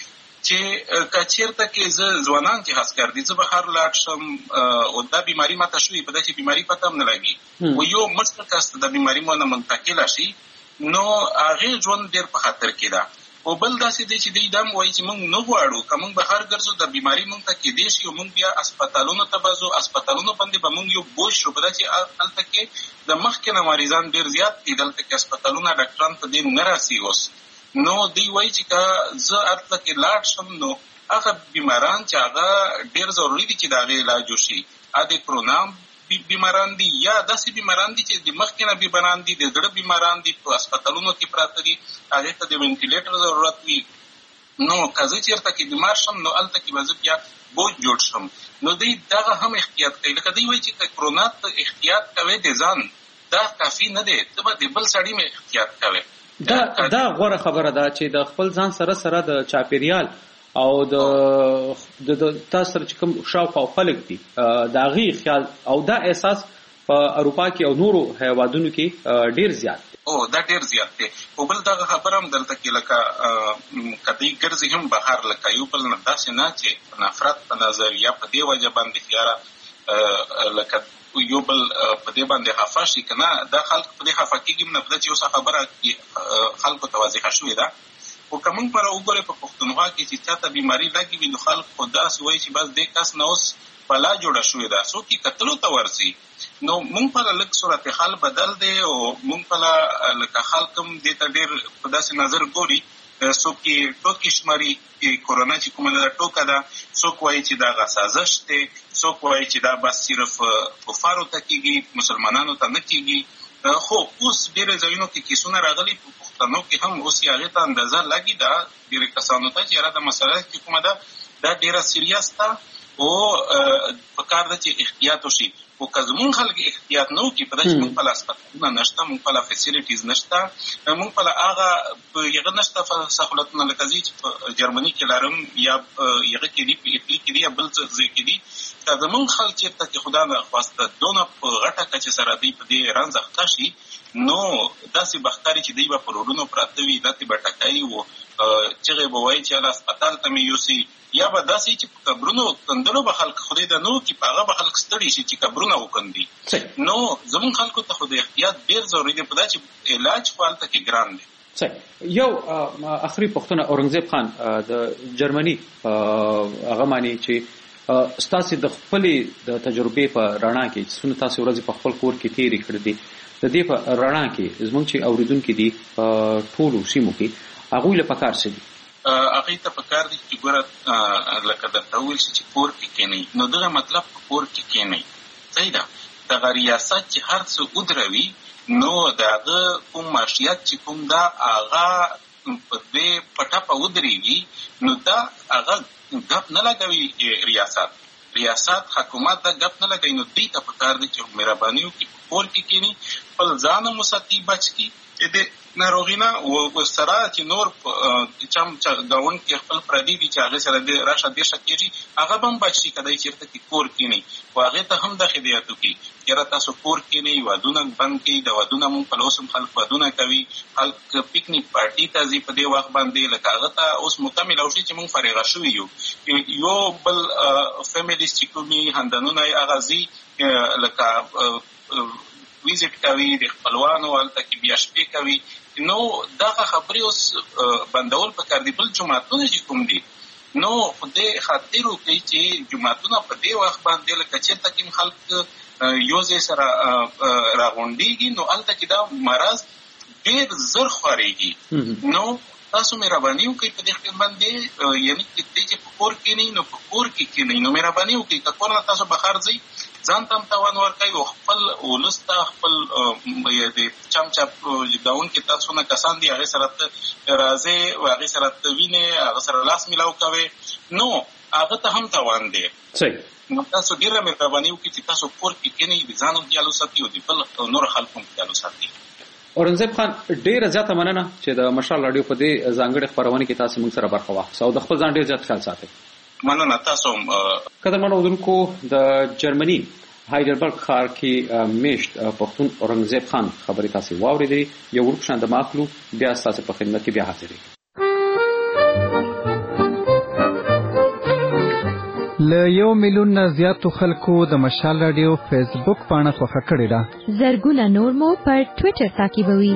چې که چېرته کې زه ځوانان چې هسکر دي زه بهر لاړ شم او دا بیماري ماته شوې، په دا چې بیماري پته هم نه لګي او یو مشکل کس د بیماري مو نه منتقله شي، نو هغې ژوند ډېر په خطر کې ده. او بل داسې دی چې دوی دا هم وایي چې موږ نه غواړو که موږ بهر ګرځو د بیماري موږ ته کېدی شي او موږ بیا اسپتالونو ته به ځو، اسپتالونو باندې به موږ یو بوج شو. په دا چې هلته کې د مخکې نه مریضان ډېر زیات دي، دلته کې اسپتالونه ډاکټران ته ډېر نه راسي اوس. نو دوی وایي چې که زه هلته کې لاړ شم نو هغه بیماران چې هغه ډېر ضروري دي چې د هغې علاج وشي، هغه د کرونا بیماران دي یا داسې بیماران دي چې د مخکې نه بیماران دي، د زړه بیماران دي، په اسپتالونو کې پراته دي، هغې ته د وینټیلیټر ضرورت وي. نو که زه چېرته کې بیمار شم نو هلته کې به زه بیا بوج جوړ شم. نو دوی دغه هم احتیاط کوي. لکه دوی وایي چې که کرونا ته احتیاط کوې د ځان دا کافي نه دی، ته به د بل سړي م احتیاط کوې. دا دا غوره خبره ده چې د خپل ځان سره سره د چاپېریال او د د تاسو سره چې کوم شاوخوا خلک دي د هغې خیال او دا احساس په اروپا کې او نورو هیوادونو کې ډېر زیات دی. او دا ډېر زیات دی. او بل دغه خبره هم دلته کې لکه که دوی ګرځي هم بهر لکه یو بل نه داسې نه چې په نفرت په نظر یا په دې وجه باندې خیاره لکه یو بل په دې باندې خفه شي که نه، دا خلک په دې خفه کېږي نه، په ده چې اوس خبره خلکو ته واضحه شوې ده. خو که موږ پر وګورئ په پښتونخوا کې چې چاته بیماري لګي وي نو خلک خو داسې وایي چې بس دې کس نه اوس بلا جوړه شوې ده، څوک یې کتلو ته ورځي. نو موږ پر لږ صورتحال بدل دی او موږ پر لکه خلک هم دې ته ډېر په داسې نظر ګوري څوک یې ټوکې شماري کورونا چې کومه ده ټوکه ده، څوک وایي چې دا غا سازش دی، څوک وایي چې دا بس صرف کفارو ته کېږي مسلمانانو ته نه کېږي. خو اوس ډېرو ځایونو کې کیسونه راغلي، په پښتنو کې هم اوس یې هغې ته اندازه لګي ده ډېرو کسانو ته چې یاره دا مسله چې کومه ده دا ډېره سیریس ده او پکار ده چې احتیاط وشي. خو که زمونږ خلک احتیاط نه وکړي په دا چې مونږ خپله هسپتالونه نشته، مونږ خپله فیسیلیټیز نشته، مونږ خپله هغه هغه نشته سهولتونه لکه زه چې په جرمني کې لرم یا هغه کې دي په اټلي کې دي یا بل ځای کې دي. که زمونږ خلک چېرته چې خدا نخواسته دونه په غټه کچه سره دوی په دې رنځ اخته شي نو داسې به ښکاري چې دوی به په روډونو پراته وي، داسې به ټکایي و چغې به وایي چې هله هسپتال ته مې یوسي، یا به داسې چې په قبرونو کندلو به خلک خدای ته نه وکړي په هغه به خلک ستړي شي چې قبرونه وکندي. نو زمونږ خلکو ته خو د احتیاط ډېر ضروري دی په دا چې علاج خو هلته کې ګران دی. یو اخري پوښتنه اورنګزیب خان د جرمني هغه معنی چې ستاسې د خپلې د تجربې په رڼا کې چې څونه تاسې ورځې په خپل کور کې تېرې کړې دي د دې په رڼا کې زموږ چې اورېدونکي دي په ټولو سیمو کې هغوی له پکار څه دي؟ هغوی ته پکار دي چې ګوره لکه درته وویل شي چې کور کې کښېنئ، نو دغه مطلب په کور کې کښېنئ. صحیح ده. دغه ریاست چې هر څه ودروي نو د هغه کوم معاشیت چې کوم ده هغه په دې په ټپه ودرېږي نو دا هغه ګپ نه لګوي ریاست ریاست حکومت دا ګپ نه لګوي. نو دوی ته پکار دي چې مهرباني وکړي په کور کې کښېني، خپل ځان هم وساتي بچ کړي د ناروغي نه، ورسره چې نور چا ګاونډ کې خپل پردي دي چې هغې سره راشه دېرشه کېږي هغه به هم بچ شي که دی چېرته کې کور کښېني. خو هغې ته هم دا هدایت وکړي یاره تاسو کور کښېنئ، ودونه بند کړئ. د ودونه مونږ په اوس هم خلک ودونه کوي، خلک پکنیک پارټي ته ځي په دې وخت باندې لکه هغه ته اوس موقع میلاو شي چې مونږ فارغه شوي یو. یو بل فیملیز چې کومي هندانونه یې هغه ځي لکه ویزټ کوي د خپلوانو هلته کې بیا شپې کوي. نو دغه خبرې اوس بندول پکار دي. بل جوماتونه چې کوم دي نو خدای خاطر وکړي چې جوماتونه په دې وخت باندې لکه چېرته کې خلک یو ځای سره راغونډېږي نو هلته کې دا مرض ډېر زر خورېږي. نو تاسو مهرباني وکړئ په دې خپل باندې یعنې دی چې په کور کښېنئ نو په کور کې کښېنئ. نو مهرباني وکړئ که کور نه تاسو بهر ځئ ځان ته هم تاوان ورکوي او خپل ولس ته خپل د چمچا ګاونډ کې تاسو نه کسان دي هغې سره ته راځئ هغې سره ته وینې هغه سره لاس میلاو کوئ نو هغه ته هم تاوان دی. نو تاسو ډېره مهرباني وکړئ چې تاسو کور کې کښېنئ د ځان هم خیال وساتئ او د بل نورو خلکو هم خیال وساتئ. اورنګزیب خان ډېره زیاته مننه چې د مشال راډیو په دې ځانګړې خپرونې کې تاسو موږ سره برخه واخیسته او د خپل ځان ډېر زیات خیال ساتئ. مننه تاسو هم. قدرمنو اورېدونکو د جرمني هایډلبرګ ښار کې میشت پښتون اورنګزیب خان خبرې تاسې واورېدې. یو ورک شان د ماخلو بیا ستاسو په خدمت کې بیا حاضرېږو. له یو میلیون نه زیاتو خلکو د مشال راډیو فیسبوک پاڼه خوښه کړې ده. زرګونه نور مو پر ټویټر تعقیبوي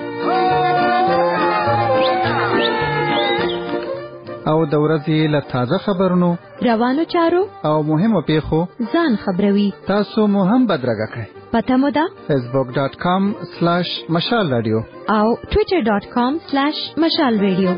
او د ورځې له تازه خبرونو روانو چارو او مهمو پیښو ځان خبروي. تاسو مو هم بدرګه کړئ. پته مو ده فیسبوک ډاټ کام سلاش مشال راډیو او ټویټر ډاټ کام سلاش مشال راډیو.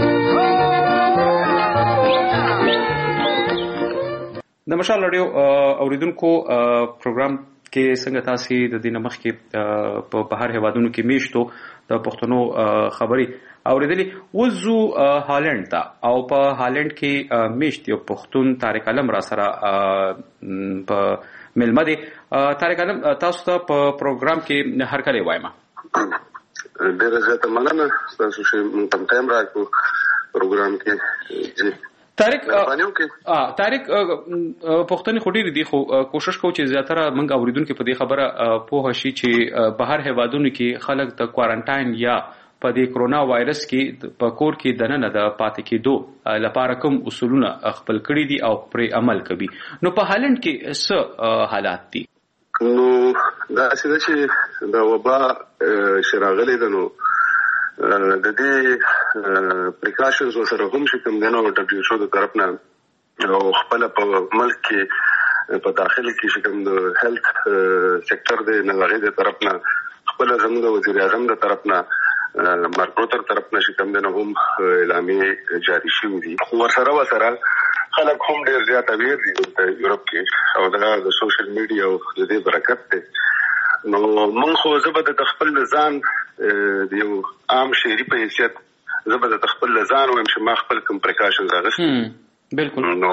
د مشال راډیو اوریدونکو پروګرام کې څنګه تاسو د دې مخکې په بهر هیوادونو کې میشتو د پښتنو خبري اوریدلې. وزو هالند ته او په هالند کې میشت یو پښتون طارق علم را سره په ملمه دي. طارق علم تاسو ته په پروګرام کې هرکلی وایم. ډېره زیاته مننه تاسو چې موږ ته ټایم راکړو پروګرام کې. طارق طارق پښتني خو ډېرې دي خو کوشش کوو چې زیاتره موږ اوریدونکي په دې خبره پوه شي چې بهر هیوادونو کې خلک د کوارنټاین یا په دې کرونا وایرس کې په کور کې دننه د پاتې کېدو لپاره کوم اصولونه خپل کړي دي او پرې عمل کوي. نو په هالند کې څه حالات دي؟ نو دا څه چې دا وبا شراغلې ده نو د دې پریکاشنز سره هم چې کوم دنو دبليو ایچ او د طرف نه او خپل په ملک کې په داخل کې چې کوم د هیلث سېکټر د نړۍ د طرف نه خپل زموږ وزیر اعظم د طرف نه مرکز طرف نشي کوم نه هم اعلامیه جاری شوې دي. خو ورسره ورسره خلک هم ډېر زیات اویر دي د یورپ کې او دا د سوشل میډیا او د دې برکت دی. نو موږ خو زه به د خپل ځان د یو عام شهري په حیثیت زه به د خپل ځان وایم چې ما خپل کوم پریکاشنز اخیستي. بالکل. نو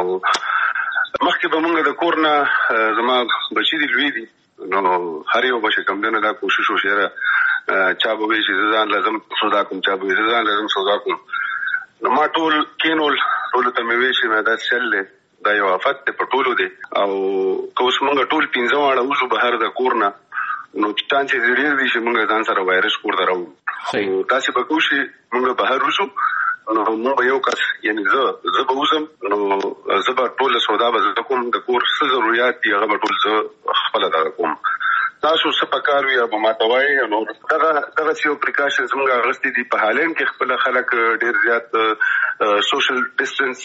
مخکې به موږ د کور نه زما بچي دي لوی دي نو هر یو به چې کوم دی نه دا کوشش وشي چا به وایي چې زه ځان لازم سودا کوم چا به وایي زه ځان لازم سودا کوم. نو ما ټول کینول ټولو ته مې وایي چې دا چل دی دا یو آفت دی په ټولو دی او که اوس موږ ټول پنځه واړه وځو بهر د کور نه نو چانسز ډېر دي چې موږ ځان سره وایرس کور ته راوړو. داسې به کوو چې موږ بهر وځو نو موږ به یو کس یعنې زه زه به وځم نو زه به ټوله سودا به زه کوم د کور څه ضرورت دي هغه به ټول زه خپله دغه کوم. تاسو څه پکار وي به ماته وایي نو دغه دغسې یو پریکاشنز موږ اخیستي دي. په هالینډ کې خپله خلک ډېر زیات سوشل ډسټنس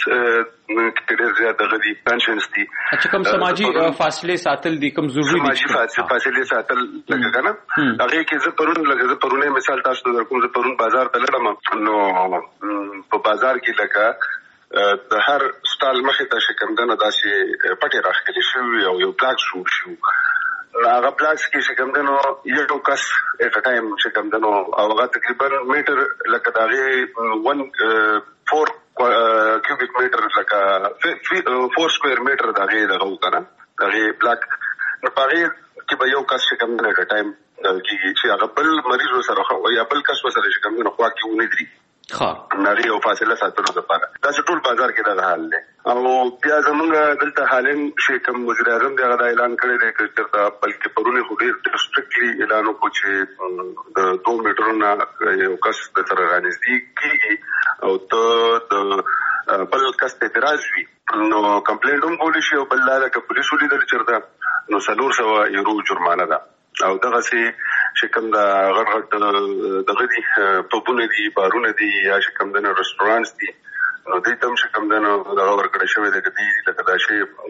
کې ډېر زیات دغه دي پنشنز دي چې کوم سماجي فاصلې ساتل دي کوم ضروري دي سماجي فاصلې ساتل لکه که نه هغې کې زه پرون لکه زه پرونی مثال تاسو ته در کوم زه پرون بازار ته لړم نو په بازار کې لکه د هر سټال مخې ته چې کوم دنه داسې پټې راښکلې شوي او یو پلاک جوړ شو هغه پلاکس کې چې کوم دی نو یو کس ایټ ا ټایم چې کوم دی نو او هغه تقریبا میټر لکه د هغې ون فور کیوبیک میټر لکه فور سکویر میټر د هغې دغه و که نه د هغې پلاک نو په هغې کې به یو کس چې کوم دی نو ایټ ا ټایم کېږي چې هغه بل مریض ورسره یا بل کس ورسره چې کوم دی نو خوا کې ونه دري نغې او فاصله ساتلو دپاره. داسې ټول بازار کې دغه حال دی. او بیا زمونږ دلته هالینډ چې کوم وزیر اعظم دی هغه دا اعلان کړی دی که چېرته بلکې پرونی خو ډېر سټرکټلي اعلان وکړو چې د دوه میټرو نه یو کس د سره رانږدې کېږي او ته د بل کس ته اعتراض وي نو کمپلینټ هم کولی شي او بل دا ده که پولیس ولیدل چېرته نو څلور سوه یورو جرمانه ده. او دغسې چې کوم د غټ غټ دغه دي پبونه دي بارونه دي یا چې کوم د رسټورانټس دي نو دوی ته هم چې کوم دی نو دغه ورکړی شوی دی که دوی لکه دا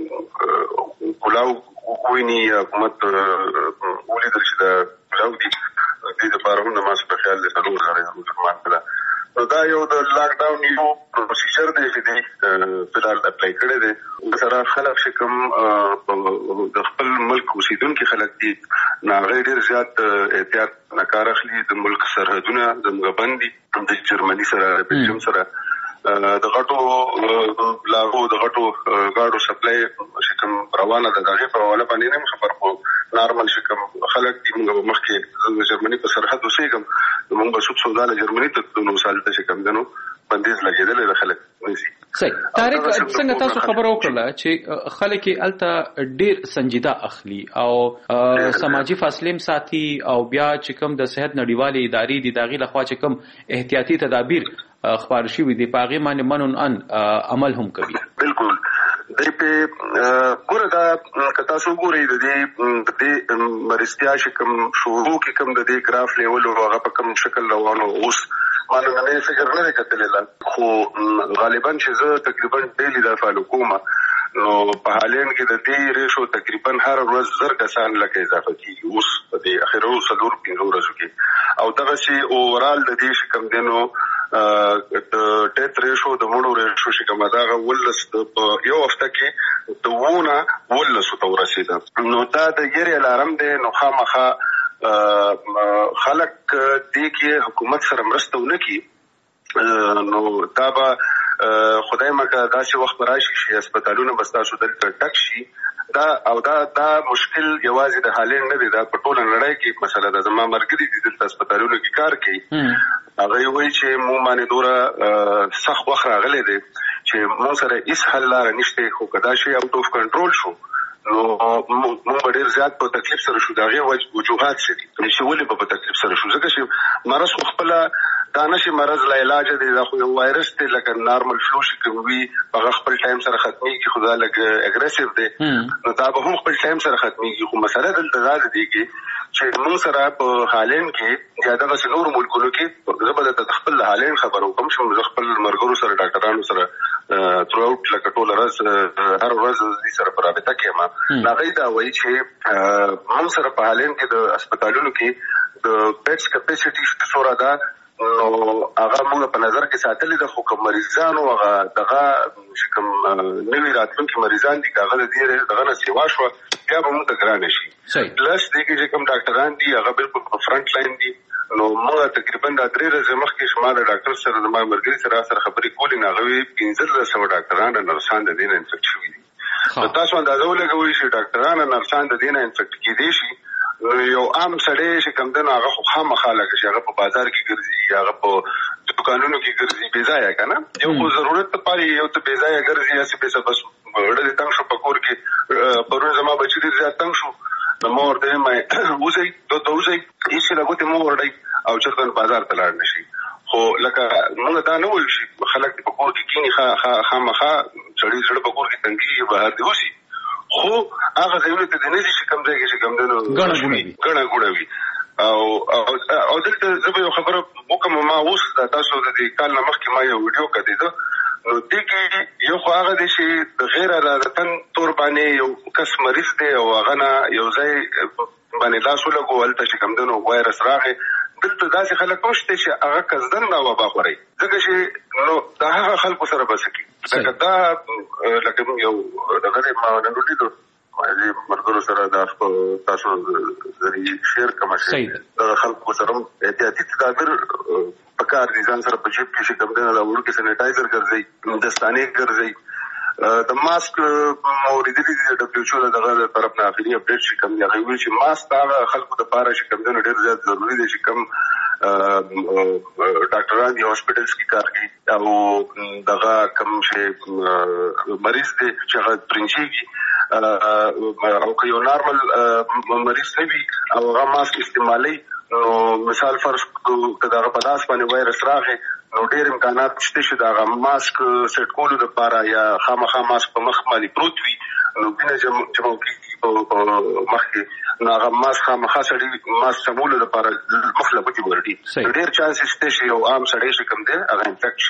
شی کلاو وویني یا حکومت ولیدل چې دا کلاو دي دوی دپاره هم د ماسو په خیال دی څلور زره یورو جرمانه ده. نو دا یو د لاک ډاون یو پروسیجر دی چې دی فلحال اپلای کړی دی. سره خلک چې کوم د خپل ملک اوسېدونکي خلک دي نو هغوی ډېر زیات احتیاط نه کار اخلي. د ملک سرحدونه زموږ بند دي د جرمني سره د بلجیم سره د غټو لارو د غټو ګاډو سپلای چې کوم روانه ده د هغې په حواله باندې نه یم خبر خو نارمل چې کوم خلک دي موږ به مخکې زه د جرمني په سرحد اوسېږم نو موږ به سود سودا له جرمني ته تلو نو اوس هلته چې کوم دی نو بندیز لګېدلی د خلک نیسي. صحیح. طارق څنګه تاسو خبره وکړله چې خلک یې هلته ډېر سنجیده اخلي او سماجي فاصلې هم ساتي او بیا چې کوم د صحت نړیوالې ادارې دي د هغې لخوا چې کوم احتیاطي تدابیر خپاره شوي دي په هغې باندې منون ان عمل هم کوي. بالکل دی پې ګوره دا که تاسو وګورئ د دې د دې مرستیا چې کوم شروع کې کوم د دې ګراف لیول او هغه په کوم شکل روان و اوس ما نننی فکر نه دی کتلی لا خو غالبا چې زه تقریبا ډیلی دا فالو کوم نو په هالینډ کې د دې ریشو تقریبا هر ورځ زر کسان لکه اضافه کېږي اوس په دې اخرو څلور پنځو ورځو کې او دغسې اوورال د دې چې کوم دی نو د ډیت ریشو د مړو ریشو چې کومه ده هغه اوولس په یو هفته کې د اووه نه اوولسو ته ورسېده. نو دا د یرې الارم دی نو خامخا خلک دې کې حکومت سره مرسته ونه کړي نو دا به خدای مکه داسې وخت به راشي چې هسپتالونه به ستاسو دلته ډک شي. دا او دا دا مشکل یوازې د هالینډ نه دی دا په ټوله نړۍ کې مسله ده. زما ملګري دي دلته هسپتالونو کې کار کوي هغوی وایي چې مونږ باندې دومره سخت وخت راغلی دی چې مونږ سره هېڅ حل لاره نشته خو که دا شی آوټ اف کنټرول شو نو مونږ به ډېر زیات په تکلیف سره شو. د هغې وجوهات څه دي چې ولې به په تکلیف سره شو ځکه چې مرض خو خپله دا نشي مرض لا علاجه دی دا خو یو وایرس دی لکه نارمل فلو چې کوم وي هغه خپل ټایم سره ختمېږي خو دا لږ اګریسیو دی نو دا به هم خپل ټایم سره ختمېږي خو مسله دلته دا دی کې چې مونږ سره په هالینډ کې یا دغسې نورو ملکونو کې زه به درته د خپل هالینډ خبره وکړم چې زه خپل ملګرو سره ډاکټرانو سره ترو اوټ لکه ټوله ورځ هر ورځ دوی سره په رابطه کې یم نو هغوی دا وایي چې مونږ سره په هالینډ کې د هسپتالونو کې د بیډس کپیسټي څومره ده نو هغه موږ په نظر کې ساتلې د حکومت مریضانو هغه دغه چې کوم نوی راتلونکي مریضان دي هغه د دې دغه نه سیوا شو بیا به موږ ته ګرانه شي پلس دې کې چې کوم ډاکټران دي هغه بالکل په فرنٹ لاین دي نو موږ تقریبا د درې ورځې مخکې شمال ډاکټر سره د ما مرګري سره سره خبرې کولې نه غوي پنځه سوه ډاکټران او نرسان د دې نه انفیکټ شوي دي تاسو اندازه ولګوئ چې ډاکټران او نرسان د دې نه انفیکټ کېدای شي یو عام سړی چې کوم دنه هغه خو خامخا لګي چې هغه په بازار کې ګرځي هغه په دکانونو کې ګرځي بې ځایه کنه یو خو ضرورت لپاره یو ته بې ځایه ګرځي یا څه پیسې بس ورته تنګ شو په کور کې پرون زما بچی ډېر زیات تنګ شو نو مور دې مې وځي دوه دوزي هیڅ لګوت مو ورډي او چرته بازار ته لاړ نشي خو لکه موږ دا نه وایو چې خلک په کور کې کینی خامخا چړې چړې په کور کې تنګي بهر دی وسی خو هغه ځایونه ته د نږدې چې کوم ځای کې چې کوم دنو ګڼه ګڼه وي ګڼه ګڼه وي او او دلته زه به یو خبره وکم ما اوس تاسو د دې کال نه مخکې ما یو ویډیو کړی ده نو دې کې یو خو هغه دی چې د غیر ارادتن تور باندې یو کس مریض دی او هغه نه یو ځای باندې لاس ولګو هلته چې کوم دنو وایرس راغی دلته داسې خلک هم شته چې هغه قصدن دا وبا خوري ځکه چې نو د هغه خلکو سره بس کی لکه دا لکه یو دغه ما نن ولیدو چې مرګرو سره دا تاسو زری شیر کوم شي دا خلکو سره احتیاطي تدابیر پکار دي ځان سره په جیب کې چې کوم نه دا ورکه سینیټایزر ګرځي دستانه ګرځي د ماسک موریدلي د دبليو ایچ او دغه طرف نه اخري اپډیټ شي کوم یا غوي چې ماسک دا خلکو د پاره شي کوم نه ډېر زیات ضروری دي چې کوم ډاکټران دی هاسپټلز کې کار کوي او دغه کوم چې مریض دی چې هغه پرنچيږي او که یو نارمل مریض نه وي او هغه ماسک استعمالي نو مثال فرض کړو دغه په لاس باندې وایرس راغی نو ډېر امکانات شته چې دغه ماسک سیټ کولو لپاره یا خامخا ماسک په مخ باندې پروت وي نو بینه چې موږ په مخ کې نو هغه ماسک خامخا سړي ماسک سمول لپاره مخ له بچي ورډي ډېر چانس شته چې یو عام سړی چې کوم دی هغه انفیکټ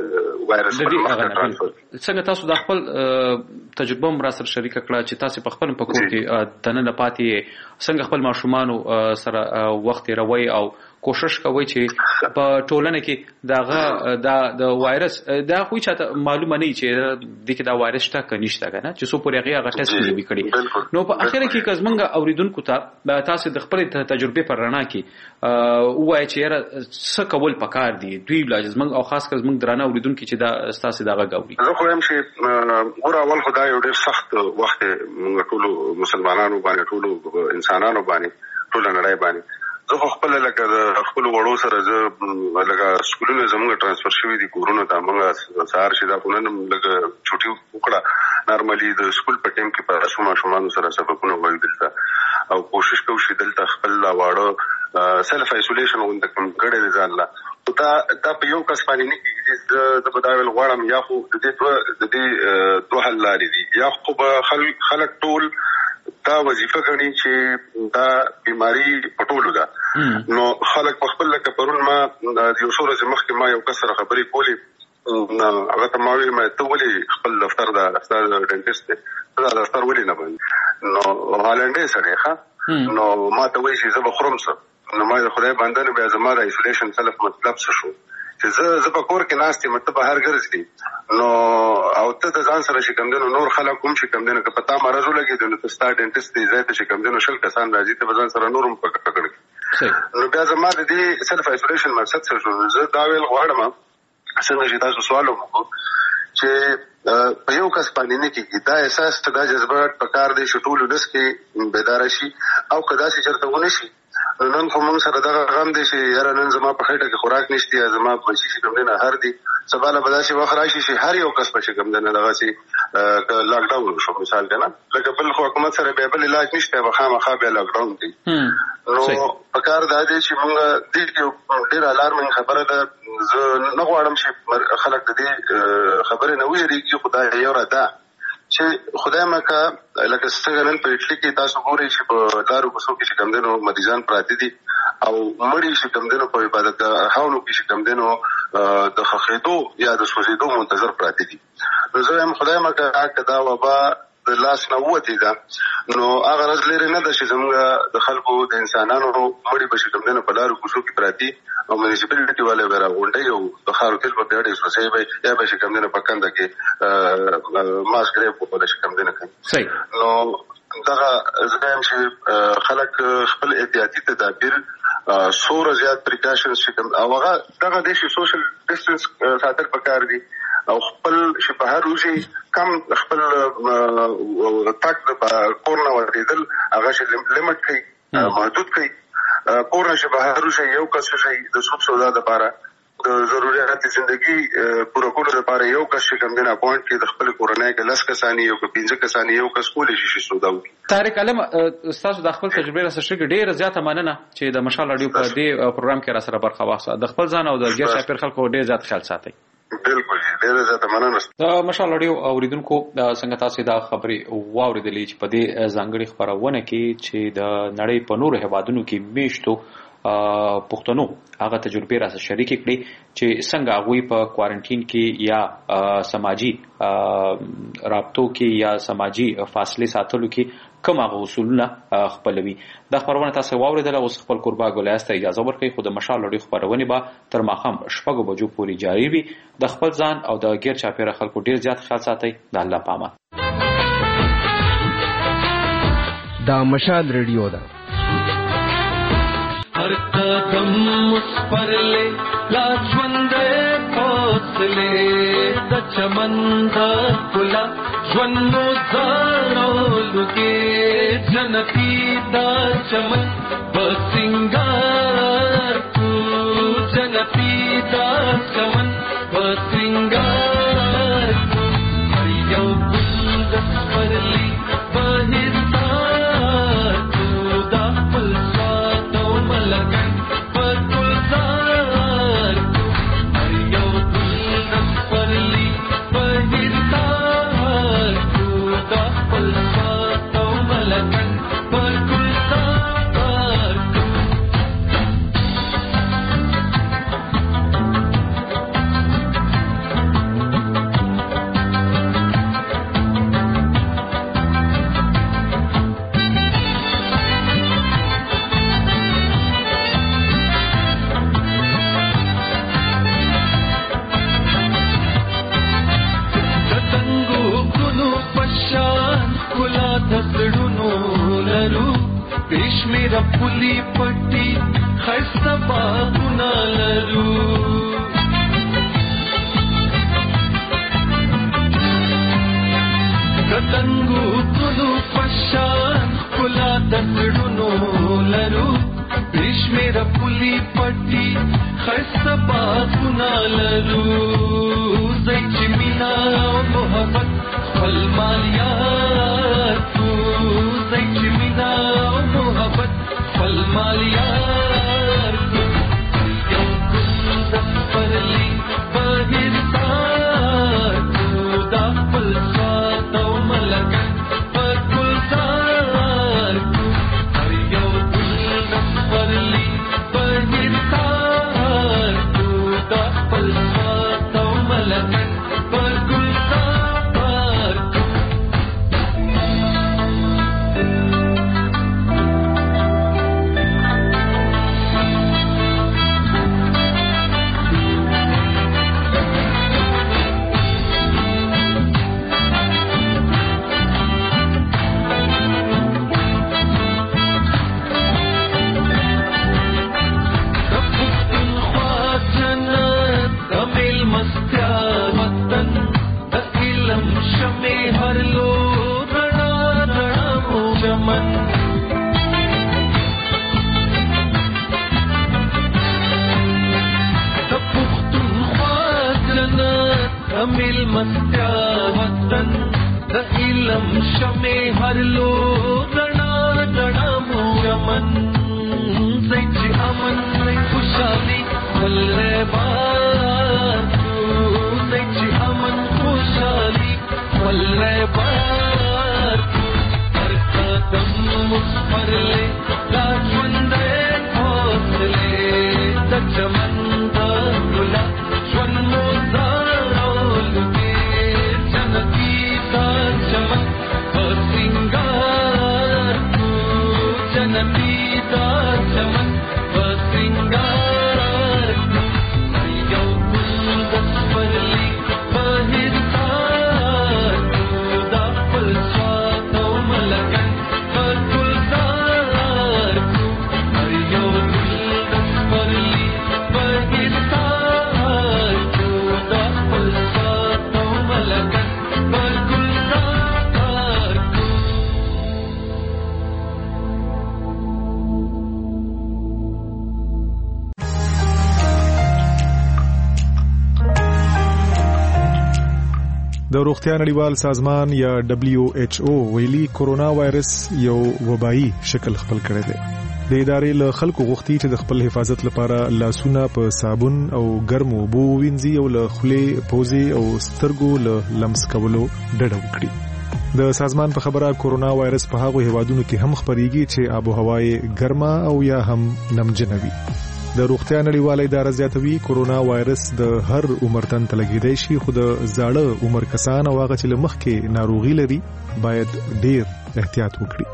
شي وایرس په مخ ټرانسفر څنګه تاسو د خپل تجربه مر سره شریک کړه چې تاسو په خپل په کور کې دنه پاتې څنګه خپل ماشومان سره وخت روي او کوشش کوي چې په ټولنه کې داغه د وایرس دا خو چې معلومه نه چې د کې دا وایرس شته کنيشته کنه چې سو پورې هغه هغه ټیسټ نه وکړي نو په اخر کې کزمنګ اوریدونکو ته تاسو د خپل تجربه پر رڼا کې وایي چې څه کول پکار دي دوی لازم او خاص کزمنګ درانه اوریدونکو چې دا تاسو دغه غوړي زه خو هم چې ور اول خدای یو ډېر سخت وخت موږ ټول مسلمانانو باندې ټول انسانانو باندې ټول نړۍ باندې زه خپل لکه خپل وړو سره زه لکه سکولونه زموږ ترانسفر شوي دي کورونو ته موږ سهار چې دا خونه لکه چوټي وکړه نارمالي د سکول په ټیم کې په رسمه شومان سره سبقونه وایي دلته او کوشش کوو چې دلته خپل واړه سلف ایسولیشن وند کوم کړي ځان لا دا دا په یو کس باندې نه کیږي د بداویل غواړم یا خو د دې د دې دوه حل لارې دي یا خو به خلک ټول دا وظیفه کوي چې دا بیماری پټولو ده نو خلک په خپل لکه پرون ما یو څو ورځې مخکې ما یو کس سره خبرې کولې هغه ته ما ویل ما ته ولې خپل دفتر دا استاد ډنټیسټ دی دا دفتر ولې نه باندې نو هالنډي سره ښه نو ما ته وایي چې زه به خورم څه نو ما د خدای باندې بیا زما د ایسولیشن سلف مطلب څه شو چې زه زه په کور کې ناست یم ته بهر ګرځې نو او ته د ځان سره چې کوم دنو نور خلک کوم چې کوم دنو که پتا مرزو لګي نو ته ستا ډنټیسټ دی زه ته چې کوم دنو شل کسان راځي ته ځان سره نورم پکړ نو بیا زما د دې سلف ایسولیشن مقصد څه شو زه دا ویل غواړم څنګه چې تاسو سوال وکړو چې په یو کس باندې نه کېږي دا احساس ته دا جذبات په کار دی چې ټول ولس کې بیدار شي او کدا چې چرته ونه شي نن خو موږ سره دغه غم دی چې یاره نن زما په خېټه کې خوراک نشته یا زما په شي کوم نه هر دی سبا له بداسي وخت راشي چې هر یو کس په کوم نه دغه سي لاک ډاون شو مثال کنه لکه بل خو حکومت سره به بل علاج نشته به خامخا به لاک ډاون دي نو په کار دا دی چې موږ دې ډېر الارمنګ خبره ده زه نه غواړم چې خلک دې خبره نه ویریږي خدای یو را ده چې خدای مکه لکه څنګه نن په اټلی کې تاسو ګورئ چې په دارو کوڅو کې چې کوم دنو مریضان پراته دي او مړي چې کوم دنو په عبادت هاونو کې چې کوم دنو د خخېدو یا د سوځېدو منتظر پراته دي نو زه هم خدای مکه کدا وبا د لاس نه وتی دا نو هغه راز لري نه د چې زموږ د خلکو د انسانانو مړي به کوم نه په لارو کوڅو کې پراتی او منیسپلټي والے به راغونډي او د خارو کې په پیاده سوسي به یا به کوم نه په کنده کې ماسک لري په بل شي کوم نه کوي صحیح نو دغه زم چې خلک خپل احتیاطي تدابیر سور زیات پریکاشنز شکم او هغه دغه د سوشل ډیسټنس ساتل پکار دي او خپل شپه روزي کم خپل تک د کورنا ورېدل هغه چې لیمټ کوي محدود کوي کورنا شپه روزي یو کس شي د سوب سودا لپاره د ضرورت ژوندۍ پوره کولو لپاره یو کس چې کوم نه اپوینټ کې د خپل کورنۍ کې لس کسانی یو کې پنځه کسانی یو کس کولې شي سودا وکړي. طارق علم استاد د خپل تجربه را سره ډیره زیاته مننه چې د مشال رادیو په دې پروګرام کې را سره برخه واخیسته. د خپل ځان او د غیر شاپیر خلکو ډیر زیات خیال ساتي. بالکل ډیره زیاته مننه. د مشال رادیو اوریدونکو څنګه تاسو دا خبرې واوریدلې چې په دې ځانګړي خبرونه کې چې د نړۍ په نورو هیوادونو کې میشتو پښتنو هغه تجربه را سره شریک کړي چې څنګه هغه په کوارنټین کې یا سماجی رابطو کې یا سماجی فاصله ساتلو کې کوم هغه اصولونه خپلوي. د خبرونه تاسو واوریدل اوس خپل قربا ګولایسته اجازه ورکړئ خو د مشال لړۍ خبرونه به تر ماخام شپږ بجو پورې جاری وي. د خپل ځان او د غیر چاپیره خلکو ډیر زیات خیال ساتئ. د الله پامه. دا مشال ریډیو ده. हर कदम उस पर ले लाजवंदे फौसले द चमंदा फुला ज्वन्नो जानो लुके जनती दा चमन बसिंगार तू जनती दा चमन बसिंगार तू हरियो गुंदस पर ली बहिस्ता तू दा फलसा लगन पर गुलजार हरियो गुलदस पर ली बहिरतार तूदा फलसा तो मलकन पर गुलजार मेरा पुली पट्टी खस्ता बागुना लरू कतंगू कुलू पशान कुला दसड़ुनो लरू पेश मेरा पुली पट्टी खस्ता बागुना लरू ज़ैच मीना मोहब्बत फल मालिया तू ज़ैच मीना मोहब्बत फल मालियार यो गुलदस पर ली बहिरतार तू दा फलसा तो मलकन पर गुलजार यो गुलदस पर ली बहिरतार तू दा फलसा तो मलकन पर गुलजार मिल मस्त्या वतन द इलम शमे हर लो दड़ा दड़ा मोरमन सच अमन खुशाली वल्ले बार सच अमन खुशाली वल्ले बार हर कदम मुझ पर ले लाजवंदे हौसले द चमंदा गुला ज्वन्नो चमन बसिंगार د روغتیا نړیوال سازمان یا دبليو ایچ او ویلي کورونا وایرس یو وبایي شکل خپل کړی دی. د ادارې له خلکو غوښتي چې د خپل حفاظت لپاره لاسونه په صابون او ګرمو اوبو وینځي او له خولې، پوزې او سترګو له لمس کولو ډډه وکړي. د سازمان په خبره کورونا وایرس په هغو هیوادونو کې هم خپریږي چې آب و هوا یې ګرمه او یا هم نمجنه وي. د روغتیا نړیواله اداره زیاتوي کورونا وایرس د هر عمر تن ته لګیدای شي، خو د زاړه عمر کسان او هغه چې له مخکې ناروغي لري باید ډیر احتیاط وکړي.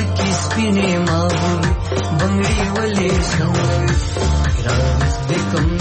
Bangri wale shangri, ravis dekam